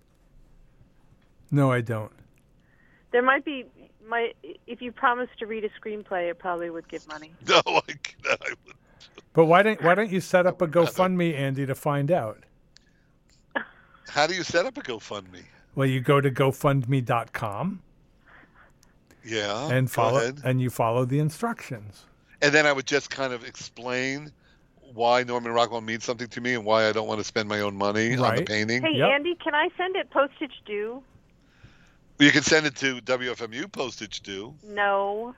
No, I don't. There might be, my if you promised to read a screenplay, it probably would give money. No, I, I would. But why don't why don't you set up a GoFundMe, Andy, to find out? How do you set up a GoFundMe? Well, you go to GoFundMe dot com Yeah. and go follow ahead. and you follow the instructions. And then I would just kind of explain why Norman Rockwell means something to me and why I don't want to spend my own money on the Right. painting. Hey, Yep. Andy, can I send it postage due? You can send it to W F M U postage due. No.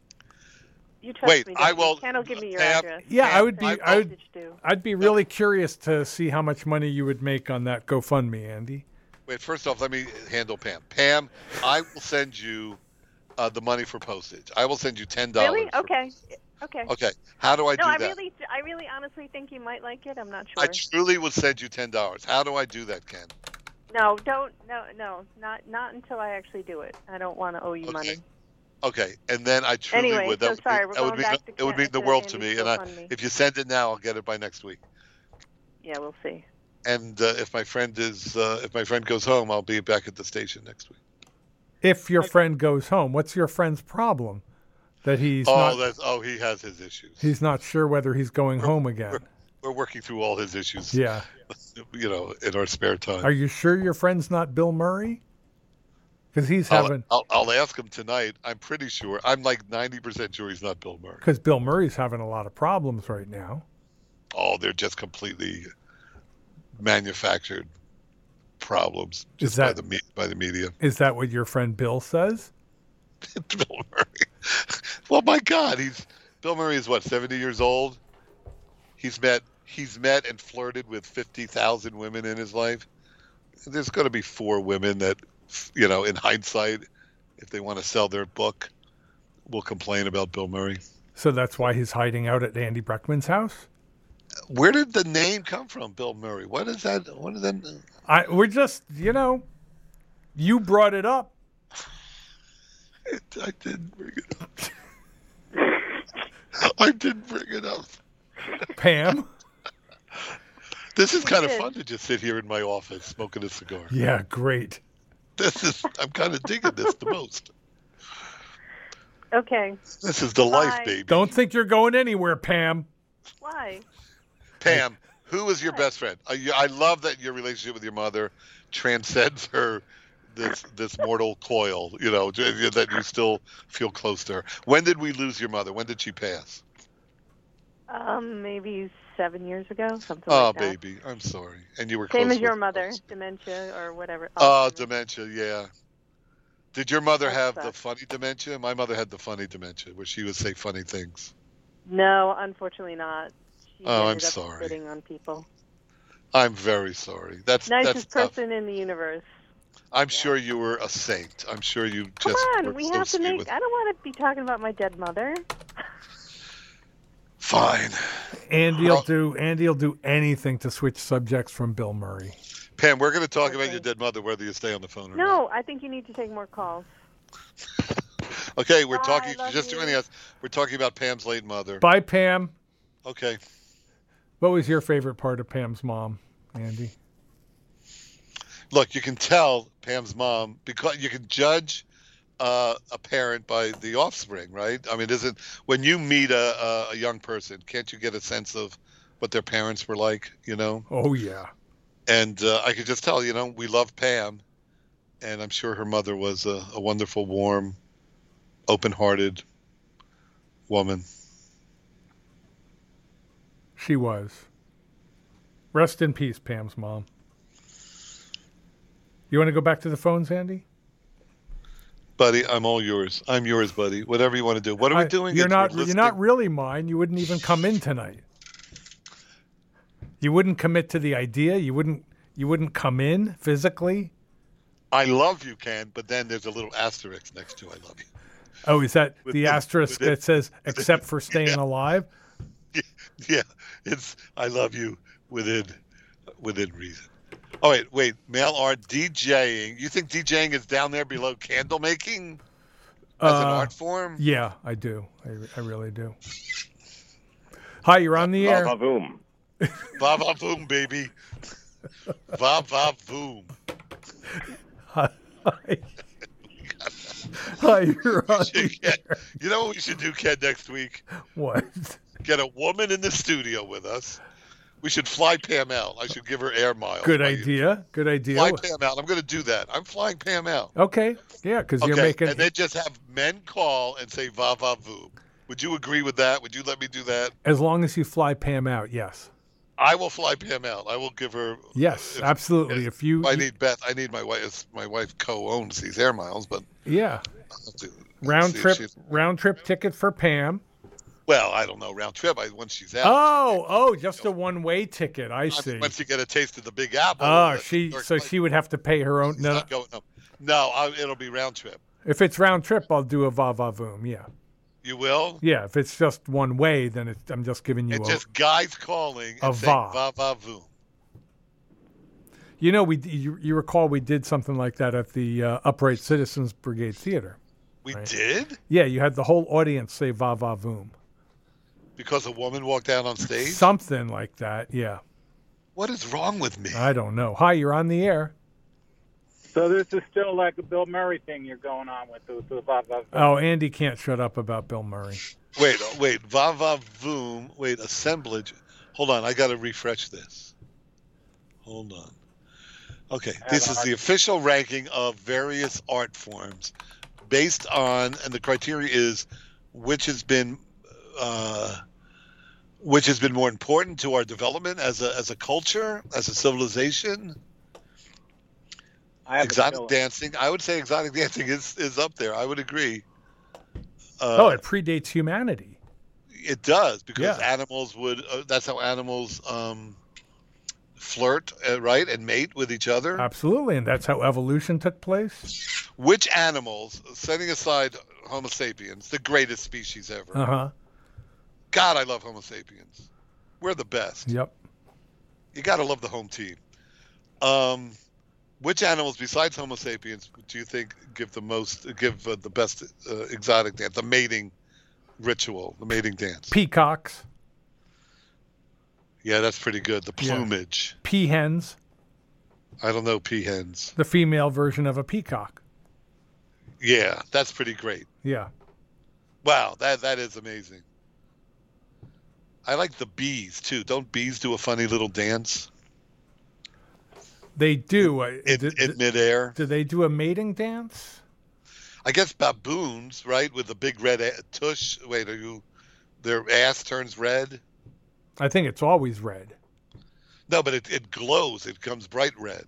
You trust Wait, me, I don't you? will- Ken will give me your Pam- address. Yeah, I Pam, would be I I would Postage due. I'd be really curious to see how much money you would make on that GoFundMe, Andy. Wait, first off, let me handle Pam. Pam, I will send you uh, the money for postage. I will send you ten dollars. Really? Okay. Okay. Okay. How do I no, do I that? really, I really, honestly think you might like it. I'm not I sure. truly will send you ten dollars. How do I do that, Ken? No, don't. No, no, not not until I actually do it. I don't want to owe you Okay. money. Okay, and then I truly Anyway, would. so That would, sorry, mean, we're that would going mean back to it would Ken- mean the to world to Andy's me. And I, GoFundMe. if you send it now, I'll get it by next week. Yeah, we'll see. And uh, if my friend is, uh, if my friend goes home, I'll be back at the station next week. If your friend goes home, what's your friend's problem? That he's oh, not that's oh, he has his issues. he's not sure whether he's going home again. We're working through all his issues. Yeah. You know, in our spare time. Are you sure your friend's not Bill Murray? Because he's I'll, having I'll, I'll ask him tonight. I'm pretty sure. I'm like ninety percent sure he's not Bill Murray. because Bill Murray's having a lot of problems right now. Oh, they're just completely manufactured problems Is just by that- the me- by the media. Is that what your friend Bill says? Bill Murray. Well, my God, he's Bill Murray is what, seventy years old. He's met he's met and flirted with fifty thousand women in his life. There's going to be four women that, you know, in hindsight, if they want to sell their book, will complain about Bill Murray. So that's why he's hiding out at Andy Breckman's house? Where did the name come from, Bill Murray? What is that? What is that? I we're just, you know, you brought it up. I didn't bring it up. I didn't bring it up. Pam? This is kind of did. fun to just sit here in my office smoking a cigar. Yeah, great. This is I'm kind of digging this the most. Okay. This is the life, Bye. baby. Don't think you're going anywhere, Pam. Why? Pam, who is your best friend? Uh, you- I love that your relationship with your mother transcends her this this mortal coil. You know that you still feel close to her. When did we lose your mother? When did she pass? Um, maybe seven years ago, something Oh, like that. baby, I'm sorry. And you were Same close as your with- mother, dementia or whatever. Oh, Alzheimer's. dementia, yeah. Did your mother That have the sucks. funny dementia? My mother had the funny dementia, where she would say funny things. No, unfortunately not. She Oh, I'm ended up sorry. spitting on people. I'm very sorry. That's Nicest that's tough. person in the universe. I'm sure you were a saint. I'm sure you Come just on, were we so have to sweet make. with- I don't want to be talking about my dead mother. Fine. Andy'll do Andy'll do anything to switch subjects from Bill Murray. Pam, we're going to talk about Okay. your dead mother, whether you stay on the phone or not. No, I think you need to take more calls. Okay, we're Bye, talking. love Just you. joining us. We're talking about Pam's late mother. Bye, Pam. Okay. What was your favorite part of Pam's mom, Andy? Look, you can tell Pam's mom because you can judge uh, apparent by the offspring, right? I mean, isn't when you meet a, a, a young person, can't you get a sense of what their parents were like, you know? Oh, yeah. And uh, I could just tell, you know, we love Pam, and I'm sure her mother was a, a wonderful, warm, open-hearted woman. She was. Rest in peace, Pam's mom. You want to go back to the phones, Andy? Buddy, I'm all yours. I'm yours, buddy. Whatever you want to do. What are I, we doing? You're If not. you're You're not really mine. You wouldn't even come in tonight. You wouldn't commit to the idea. You wouldn't. You wouldn't come in physically. I love you, Ken, but then there's a little asterisk next to I love you. Oh, is that With the the- asterisk with that it- says "except for staying Yeah. alive"? Yeah, it's I love you within within reason. Oh wait, wait, mail art DJing. You think DJing is down there below candle making as an Uh, art form? Yeah, I do. I, I really do. Hi, you're on the air. Va boom. Va va boom, baby. Va va boom. Hi. Hi, you're on Should the get- air. You know what we should do, Ken, next week? What? Get a woman in the studio with us. We should fly Pam out. I should give her air miles. Good by you. idea. Good idea. Fly Pam out. I'm going to do that. I'm flying Pam out. Okay. Yeah, because Okay, you're making. and then just have men call and say va va voom. Would you agree with that? Would you let me do that? As long as you fly Pam out, yes. I will fly Pam out. I will give her. Yes, if- absolutely. If you, I need Beth. I need my wife. My wife co-owns these air miles, but yeah, I'll have to round see if trip, she's- round trip ticket for Pam. Well, I don't know round trip. I once she's out. Oh, oh, just a one-way ticket. I see. Once you get a taste of the Big Apple. Oh, that's she. York So Place. she would have to pay her own. She's No, not going, no, no I, it'll be round trip. if it's round trip, I'll do a va va voom. Yeah, You will? yeah. If it's just one way, then it's, I'm just giving you And a. just guys calling a and saying va. va va voom. You know, we you, you recall we did something like that at the uh, Upright Citizens Brigade Theater. We Right. did? Yeah, you had the whole audience say va va voom. Because a woman walked out on stage? Something like that. Yeah. What is wrong with me? I don't know. Hi, you're on the air. So this is still like a Bill Murray thing you're going on with the, the va, va, va. Oh, Andy can't shut up about Bill Murray. Wait, uh, wait, va va voom. Wait, assemblage. Hold on, I got to refresh this. Hold on. Okay, this is the official ranking of various art forms based on, and the criteria is which has been, uh, which has been more important to our development as a as a culture, as a civilization. I have a Exotic feeling. dancing. I would say exotic dancing is, is up there. I would agree. Uh, oh, it predates humanity. It does, because Yeah. animals would. Uh, that's how animals um, flirt, uh, right, and mate with each other. Absolutely, and that's how evolution took place. Which animals, setting aside Homo sapiens, the greatest species ever? Uh huh. God, I love Homo sapiens. We're the best. Yep. You got to love the home team. Um, which animals besides Homo sapiens do you think give the most, give uh, the best uh, exotic dance, the mating ritual, the mating dance? Peacocks, Yeah, that's pretty good. The Yeah. plumage. peahens, I don't know peahens. the female version of a peacock. Yeah, that's pretty great. Yeah. Wow, that that is amazing. I like the bees too. Don't bees do a funny little dance They do. uh, in, d- in midair? do they do a mating dance? I guess baboons, right, with the big red a- tush. Wait, are you? Their ass turns red. I think it's always red. No, but it it glows. It comes bright red.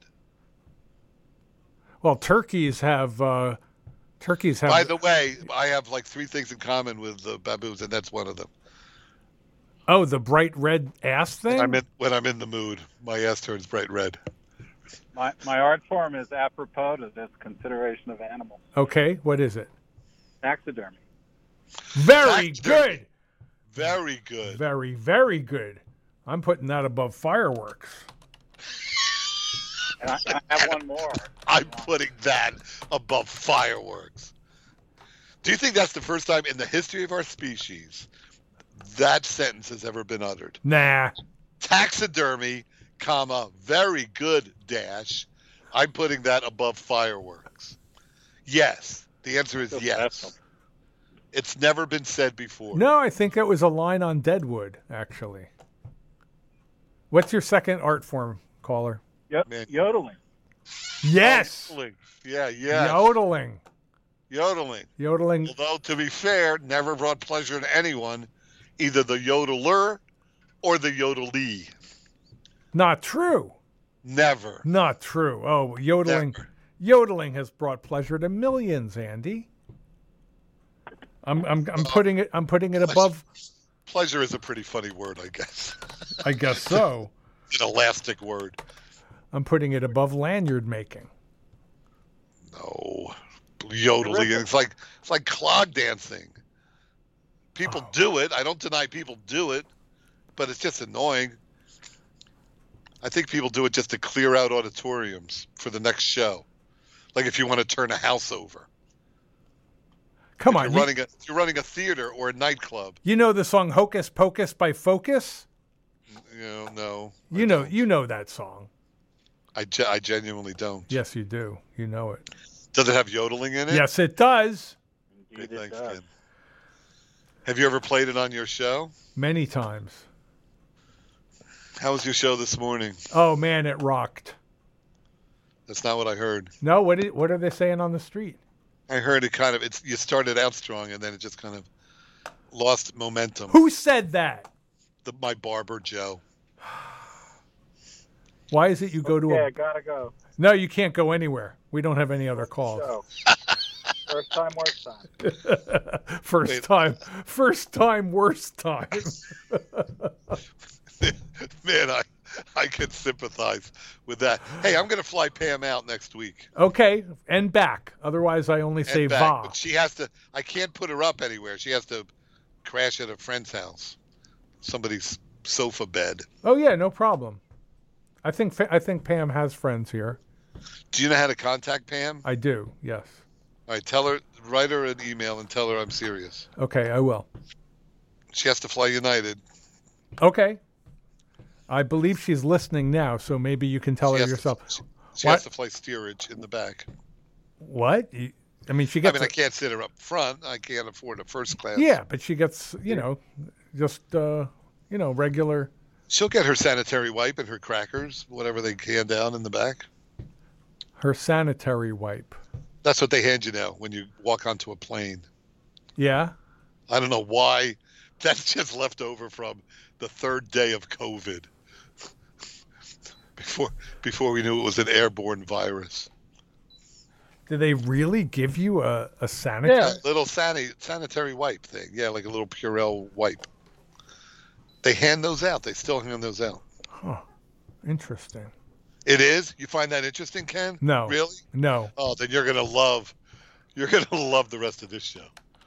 Well, turkeys have. Uh, turkeys have. By the way, I have like three things in common with the baboons, and that's one of them. oh, the bright red ass thing. I'm in, when I'm in the mood, my ass turns bright red. My my art form is apropos to this consideration of animals. Okay, what is it? Taxidermy. Very Taxidermy. good. Very good. Very, very good. I'm putting that above fireworks. And I, I have one more. I'm putting that above fireworks. Do you think that's the first time in the history of our species that sentence has ever been uttered? Nah. Taxidermy, comma, very good, dash. I'm putting that above fireworks. Yes, The answer is Still yes. awesome. It's never been said before. No, I think that was a line on Deadwood, actually. What's your second art form, caller? Yep. Man. Yodeling. Yes. Yodeling. Yeah, yeah. Yodeling. Yodeling. Yodeling. Although, to be fair, never brought pleasure to anyone, either the yodeler or the yodelee. Not true. Never. Not true. Oh, yodeling. Never. Yodeling has brought pleasure to millions, Andy. I'm I'm I'm putting it I'm putting it above. Pleasure is a pretty funny word, I guess. I guess so. An elastic word. I'm putting it above lanyard making. No. Yodeling. It's like it's like clog dancing. People Oh. do it. I don't deny people do it, but it's just annoying. I think people do it just to clear out auditoriums for the next show. Like if you want to turn a house over. Come if on, You're you, running a you're running a theater or a nightclub. you know the song "Hocus Pocus" by Focus. You know, no. You know you know that song. I, ge- I genuinely don't. Yes, you do. You know it. Does it have yodeling in it? Yes, it does. Great, Indeed it thanks, does. Ken. Have you ever played it on your show? Many times. How was your show this morning? Oh man, it rocked. That's not what I heard. No, what is, what are they saying on the street? I heard it kind of. It's you started out strong and then it just kind of lost momentum. Who said that? The, my barber Joe. Why is it you go to Yeah, a? gotta go. No, you can't go anywhere. We don't have any other calls. So, first time, worst time. First Wait. time, first time, worst time. Man, I I can sympathize with that. Hey, I'm going to fly Pam out next week. Okay, and back. Otherwise, I only say and back, va. but she has to. I can't put her up anywhere. She has to crash at a friend's house, somebody's sofa bed. Oh yeah, no problem. I think Fa- I think Pam has friends here. Do you know how to contact Pam? I do. Yes. All right, tell her, write her an email and tell her I'm serious. Okay, I will. She has to fly United. Okay. I believe she's listening now, so maybe you can tell She her has to- yourself. she she What? has to fly steerage in the back. What? You- I mean, she I gets. mean, I a- can't sit her up front. I can't afford a first class. yeah, but she gets, you know, just uh, you know, regular. She'll get her sanitary wipe and her crackers, whatever they hand down in the back. Her sanitary wipe. That's what they hand you now when you walk onto a plane. Yeah. I don't know why. That's just left over from the third day of COVID. Before before we knew it was an airborne virus. Do they really give you a, a sanitary? Yeah, little sani- sanitary wipe thing. Yeah, like a little Purell wipe. They hand those out. They still hand those out. Huh. Interesting. It is? You find that interesting, Ken? No. Really? No. Oh, then you're gonna love you're gonna love the rest of this show.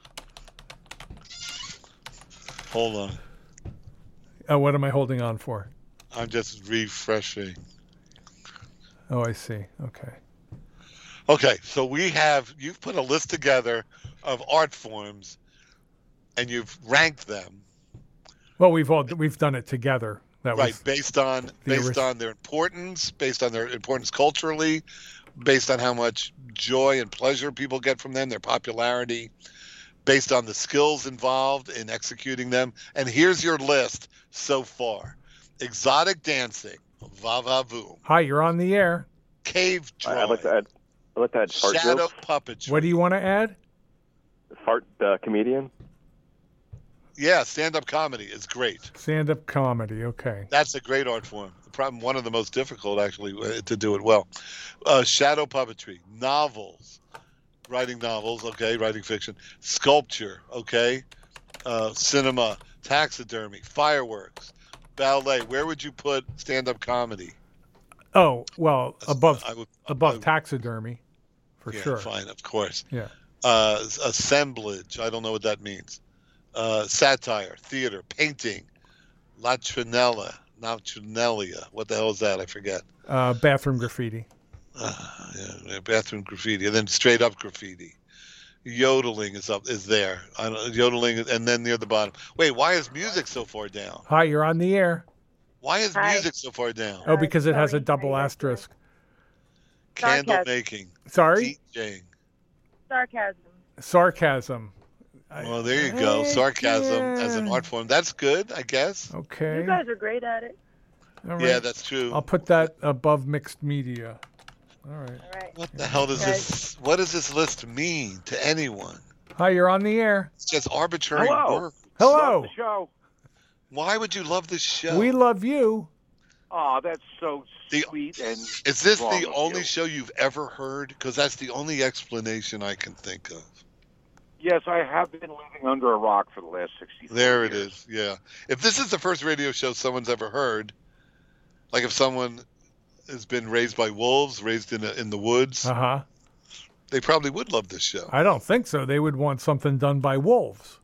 Hold on. Oh, what am I holding on for? I'm just refreshing. Oh, I see. Okay. Okay, so we have you've put a list together of art forms and you've ranked them. Well, we've all we've done it together. That Right, was based on based orig- on their importance, based on their importance culturally, based on how much joy and pleasure people get from them, their popularity, based on the skills involved in executing them. And here's your list so far: exotic dancing, va-va-voom, Hi, you're on the air. cave I- I'd drawing, like to add. I'd like to add fart shadow jokes. puppetry. What do you want to add? Fart uh, comedian. Yeah, stand-up comedy is great. Stand-up comedy. Okay. That's a great art form. The problem, one of the most difficult, actually, uh, to do it well. Uh, shadow puppetry, novels, writing novels, okay, writing fiction, sculpture, okay, uh, cinema, taxidermy, fireworks, ballet. Where would you put stand-up comedy? Oh, well, above I would, above I- taxidermy, for yeah, sure. fine, of course. Yeah. Uh, assemblage. I don't know what that means. Uh, satire, theater, painting, latrinella, latrinellia. What the hell is that? I forget. Uh, bathroom graffiti. Uh, yeah, yeah, bathroom graffiti, and then straight up graffiti. Yodeling is up, is there. I don't, yodeling, and then near the bottom. Wait, why is music so far down? Hi, you're on the air. Why is Hi. music so far down? Oh, because it has a sorry. double asterisk. Candle Sarcasm. making, Sorry. DJing. sarcasm. Sarcasm. Well, there you go. Heck Sarcasm yeah. as an art form. That's good, I guess. Okay. You guys are great at it. All Yeah, right. that's true. I'll put that above mixed media. All right. All right. What the hell does Okay. this? What does this list mean to anyone? Hi, you're on the air. It's just arbitrary Hello. work. Hello. Love the show. Why would you love this show? We love you. Oh, that's so The- sweet and Is this wrong the of only you. show you've ever heard? Because that's the only explanation I can think of. Yes, I have been living under a rock for the last sixty. There it is. Yeah. If this is the first radio show someone's ever heard, like if someone has been raised by wolves, raised in a, in the woods, Uh huh. they probably would love this show. I don't think so. They would want something done by wolves.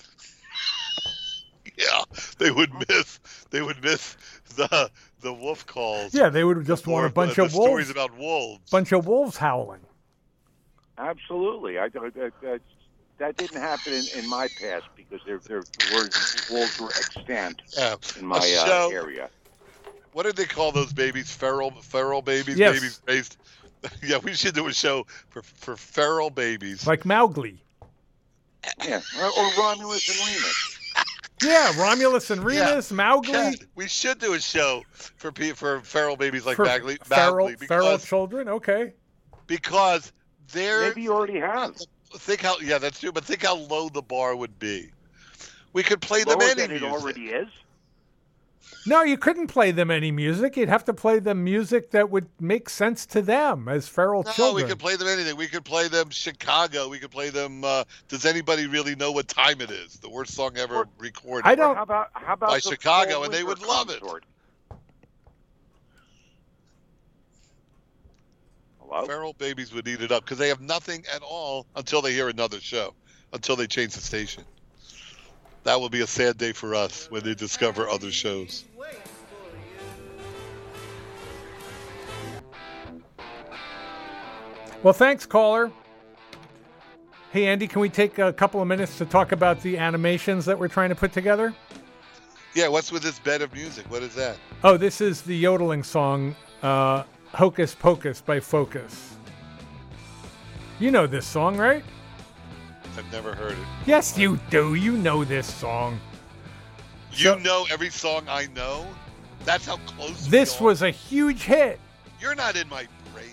Yeah, they would miss. They would miss the the wolf calls. Yeah, they would just want or a bunch the of stories wolves. about wolves. Bunch of wolves howling. Absolutely. I, I, I, that didn't happen in, in my past because there, there were wolves were extant Yeah. in my A show- uh, area. What did they call those babies? Feral feral babies. Yes. Babies raised. Yeah, we should do a show for for feral babies. Like Mowgli. Yeah, or, or Romulus and Remus. Yeah, Romulus and Yeah. Remus, Mowgli. Yeah, we should do a show for pe- for feral babies like for Mowgli. feral, Mowgli feral because children. Okay. because they're Maybe you already have. think how yeah that's true, but think how low the bar would be. We could play them Lower any than it music. already is. No, you couldn't play them any music. You'd have to play them music that would make sense to them as feral No, children. we could play them anything. We could play them Chicago. We could play them. Uh, does anybody really know what time it is? The worst song ever Or- recorded. I Or don't. how about how about By the Chicago, Fall and they Winter would love it. Consort? Hello? Feral babies would eat it up because they have nothing at all until they hear another show, until they change the station. That will be a sad day for us when they discover other shows. Well, thanks, caller. Hey, Andy, can we take a couple of minutes to talk about the animations that we're trying to put together? Yeah, what's with this bed of music? What is that? Oh, this is the yodeling song, uh, Hocus Pocus by Focus. You know this song, right? I've never heard it. Yes, you do. You know this song. You So- know every song I know? That's how close we This are. was a huge hit. You're not in my brain.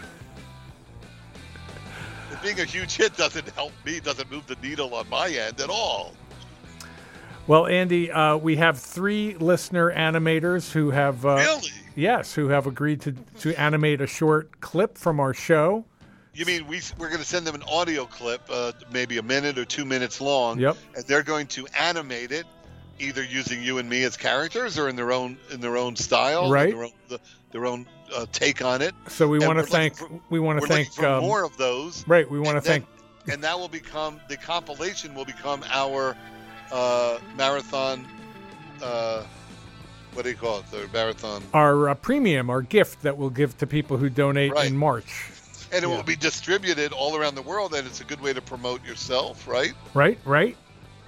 It being a huge hit doesn't help me, doesn't move the needle on my end at all. Well, Andy, uh, we have three listener animators who have uh, Really? yes, who have agreed to to animate a short clip from our show. You mean we, we're going to send them an audio clip, uh, maybe a minute or two minutes long, Yep. and they're going to animate it, either using you and me as characters or in their own in their own style, Right. Their own, the, their own uh, take on it. So we And want to we're looking thank for- we want to We're thank looking for um, more of those. right. We want to and then- thank and that will become the compilation will become our uh, marathon. Uh, what do you call it? The marathon, our uh, premium, our gift that we'll give to people who donate Right. in March. and it Yeah. will be distributed all around the world. And it's a good way to promote yourself, right? Right, right.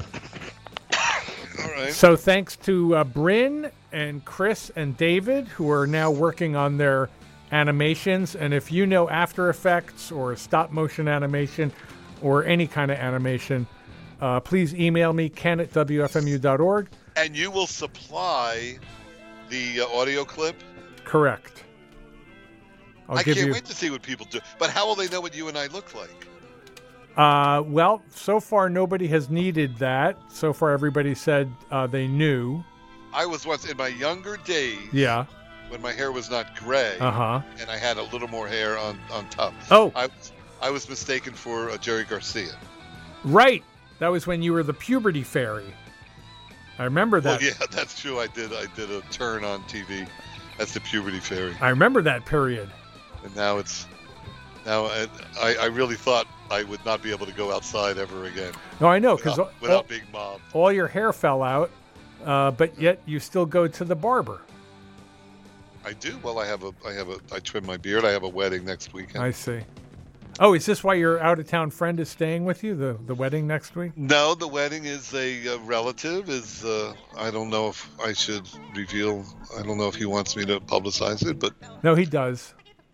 All right. So thanks to uh, Bryn and Chris and David, who are now working on their animations. And if you know After Effects or stop motion animation or any kind of animation, uh, please email me, ken at w f m u dot org. And you will supply the uh, audio clip. Correct. I'll I give can't you. wait to see what people do. But how will they know what you and I look like? Uh, well, so far nobody has needed that. So far everybody said uh, they knew. I was once in my younger days. Yeah. When my hair was not gray. Uh huh. And I had a little more hair on, on top. Oh. I, I was mistaken for uh, Jerry Garcia. Right. That was when you were the puberty fairy. I remember that. Well, yeah, that's true. I did. I did a turn on T V as the puberty fairy, I remember that period. and now it's now I, I I really thought I would not be able to go outside ever again. No, I know, because without, all, without being mobbed. all your hair fell out, uh, but yet you still go to the barber. I do. Well, I have a I have a I trim my beard. I have a wedding next weekend. I see. Oh, is this why your out-of-town friend is staying with you, the, the wedding next week? No, the wedding is a, uh relative. Is uh, I don't know if I should reveal. I don't know if he wants me to publicize it, but No, he does.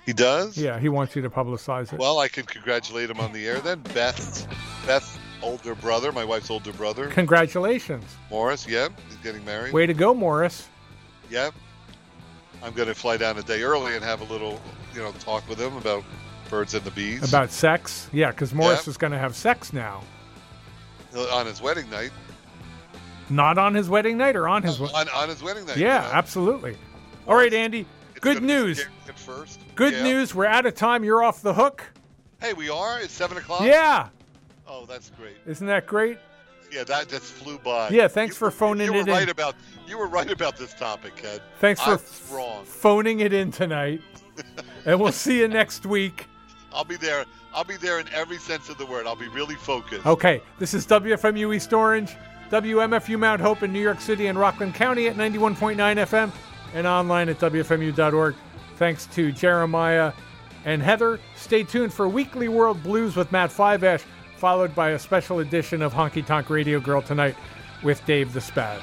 He does? Yeah, he wants you to publicize it. Well, I can congratulate him on the air then. Beth, Beth's older brother, my wife's older brother. Congratulations. Morris, yeah, he's getting married. Way to go, Morris. Yeah. I'm going to fly down a day early and have a little, you know, talk with him about birds and the bees. About sex? Yeah, because Morris Yeah. is going to have sex now. On his wedding night. Not on his wedding night or on his... on, on his wedding night. Yeah, you know? absolutely. All right, Andy. Good news. At first. Good Yeah. news. We're out of time. You're off the hook. Hey, we are? It's seven o'clock? Yeah. Oh, that's great. Isn't that great? Yeah, that just flew by. Yeah, thanks you for were, phoning you were it right in. About, you were right about this topic, Ken. Thanks I for was wrong. phoning it in tonight. And we'll see you next week. I'll be there. I'll be there in every sense of the word. I'll be really focused. Okay, this is W F M U East Orange, W M F U Mount Hope in New York City and Rockland County at ninety-one point nine F M and online at W F M U dot org. Thanks to Jeremiah and Heather. Stay tuned for Weekly World Blues with Matt Fiveash, followed by a special edition of Honky Tonk Radio Girl tonight with Dave the Spaz.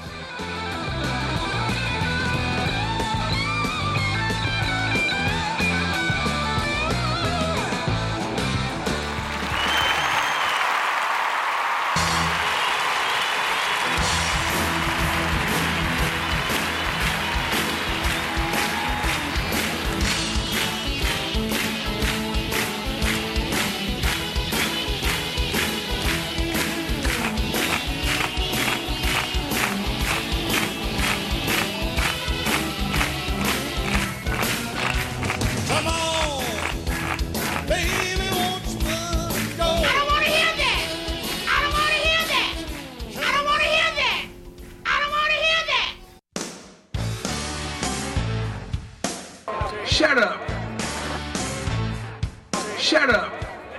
Come on, baby, won't you go? I don't want to hear that. I don't want to hear that. I don't want to hear that. I don't want to hear that. Shut up. Shut up.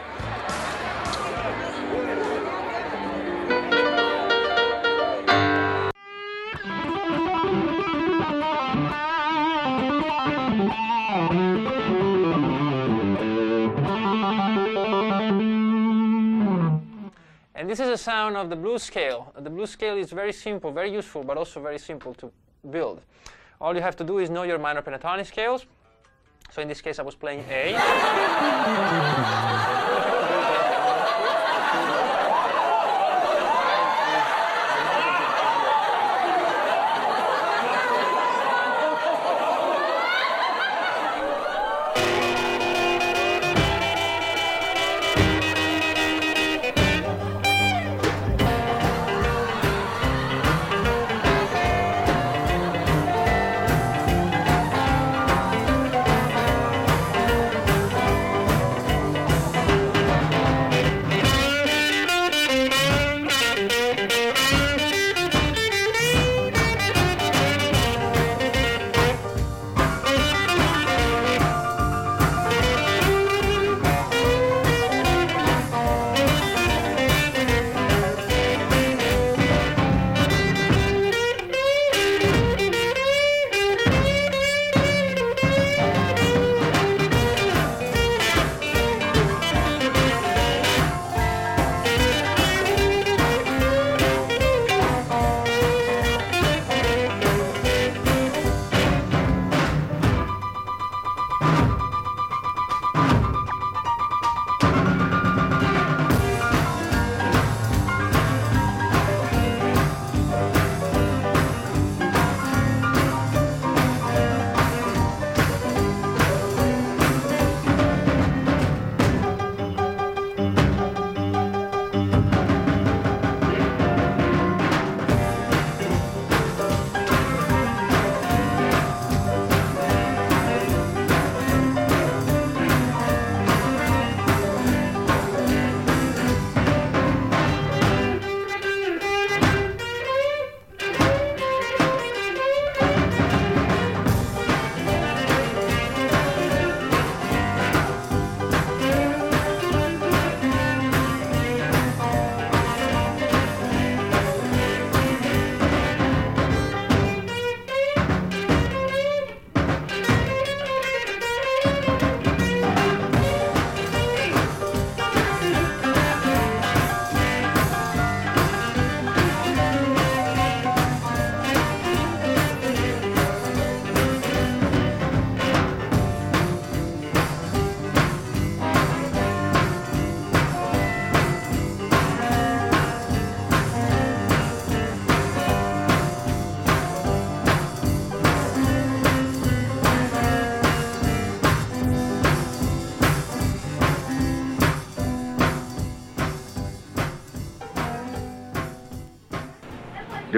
And this is the sound of the blues scale. The blues scale is very simple, very useful, but also very simple to build. All you have to do is know your minor pentatonic scales. So in this case, I was playing A.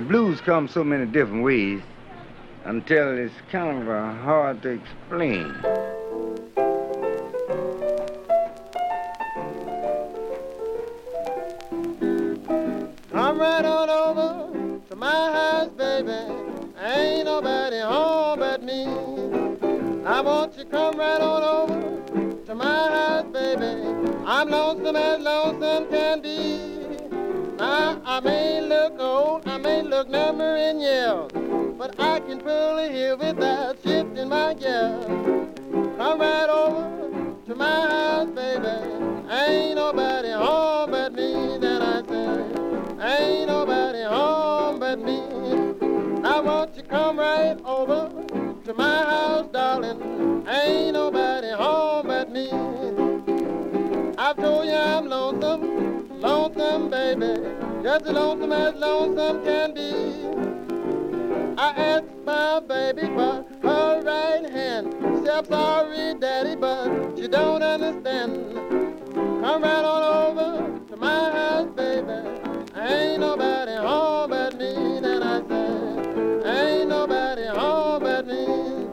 blues come so many different ways until it's kind of uh, hard to explain. Come right on over to my house, baby. Ain't nobody home but me. I want you to come right on over to my house, baby. I'm lonesome as lonesome can be. Now, I may look old, I may look number in years, but I can pull a hill without shifting my gear. Come right over to my house, baby. Ain't nobody home but me, then I say. Ain't nobody home but me. I want you to come right over to my house, darling. Ain't nobody home but me. I've told you I'm lonesome, lonesome, baby. Just as lonesome as lonesome can be. I asked my baby for her right hand. She said, I'm sorry, daddy, but you don't understand. Come right on over to my house, baby. Ain't nobody home but me, then I said. Ain't nobody home but me.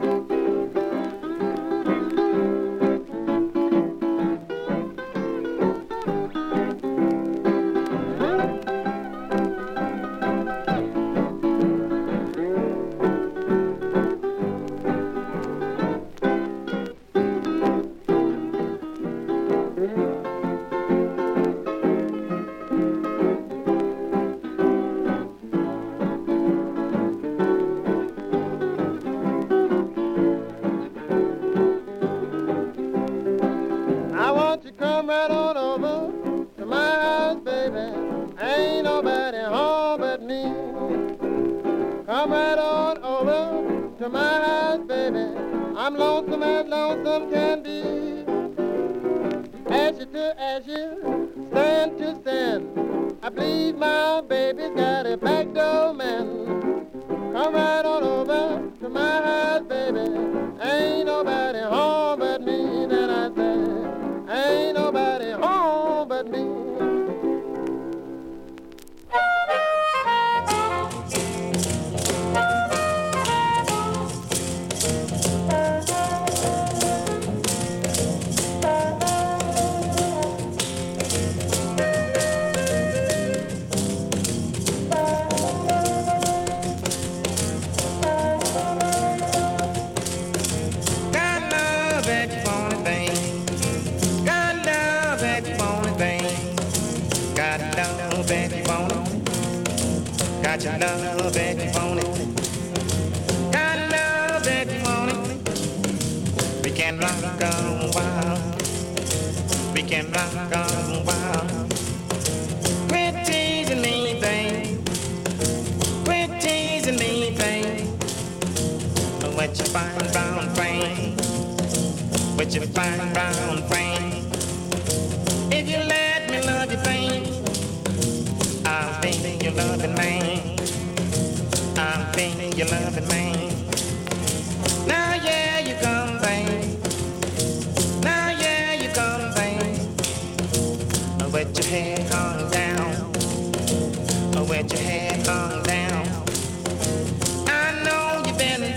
Come right on over to my house, baby. Ain't nobody home but me. Come right on over to my house, baby. I'm lonesome as lonesome can be. Ashes to ashes, sand to sand. I believe my baby's got a back door man. Come right on over to my house, baby. Ain't nobody home but me, then I say. Ain't nobody home but me. Got your love that you want it. Got love that you want it. We can rock on wild. We can rock on wild. Quit teasing me, babe. Quit teasing me, babe. What you find round frame? What you find round frame? If you let me love you, babe, I'm feeling your loving man. I'm feeling your loving man.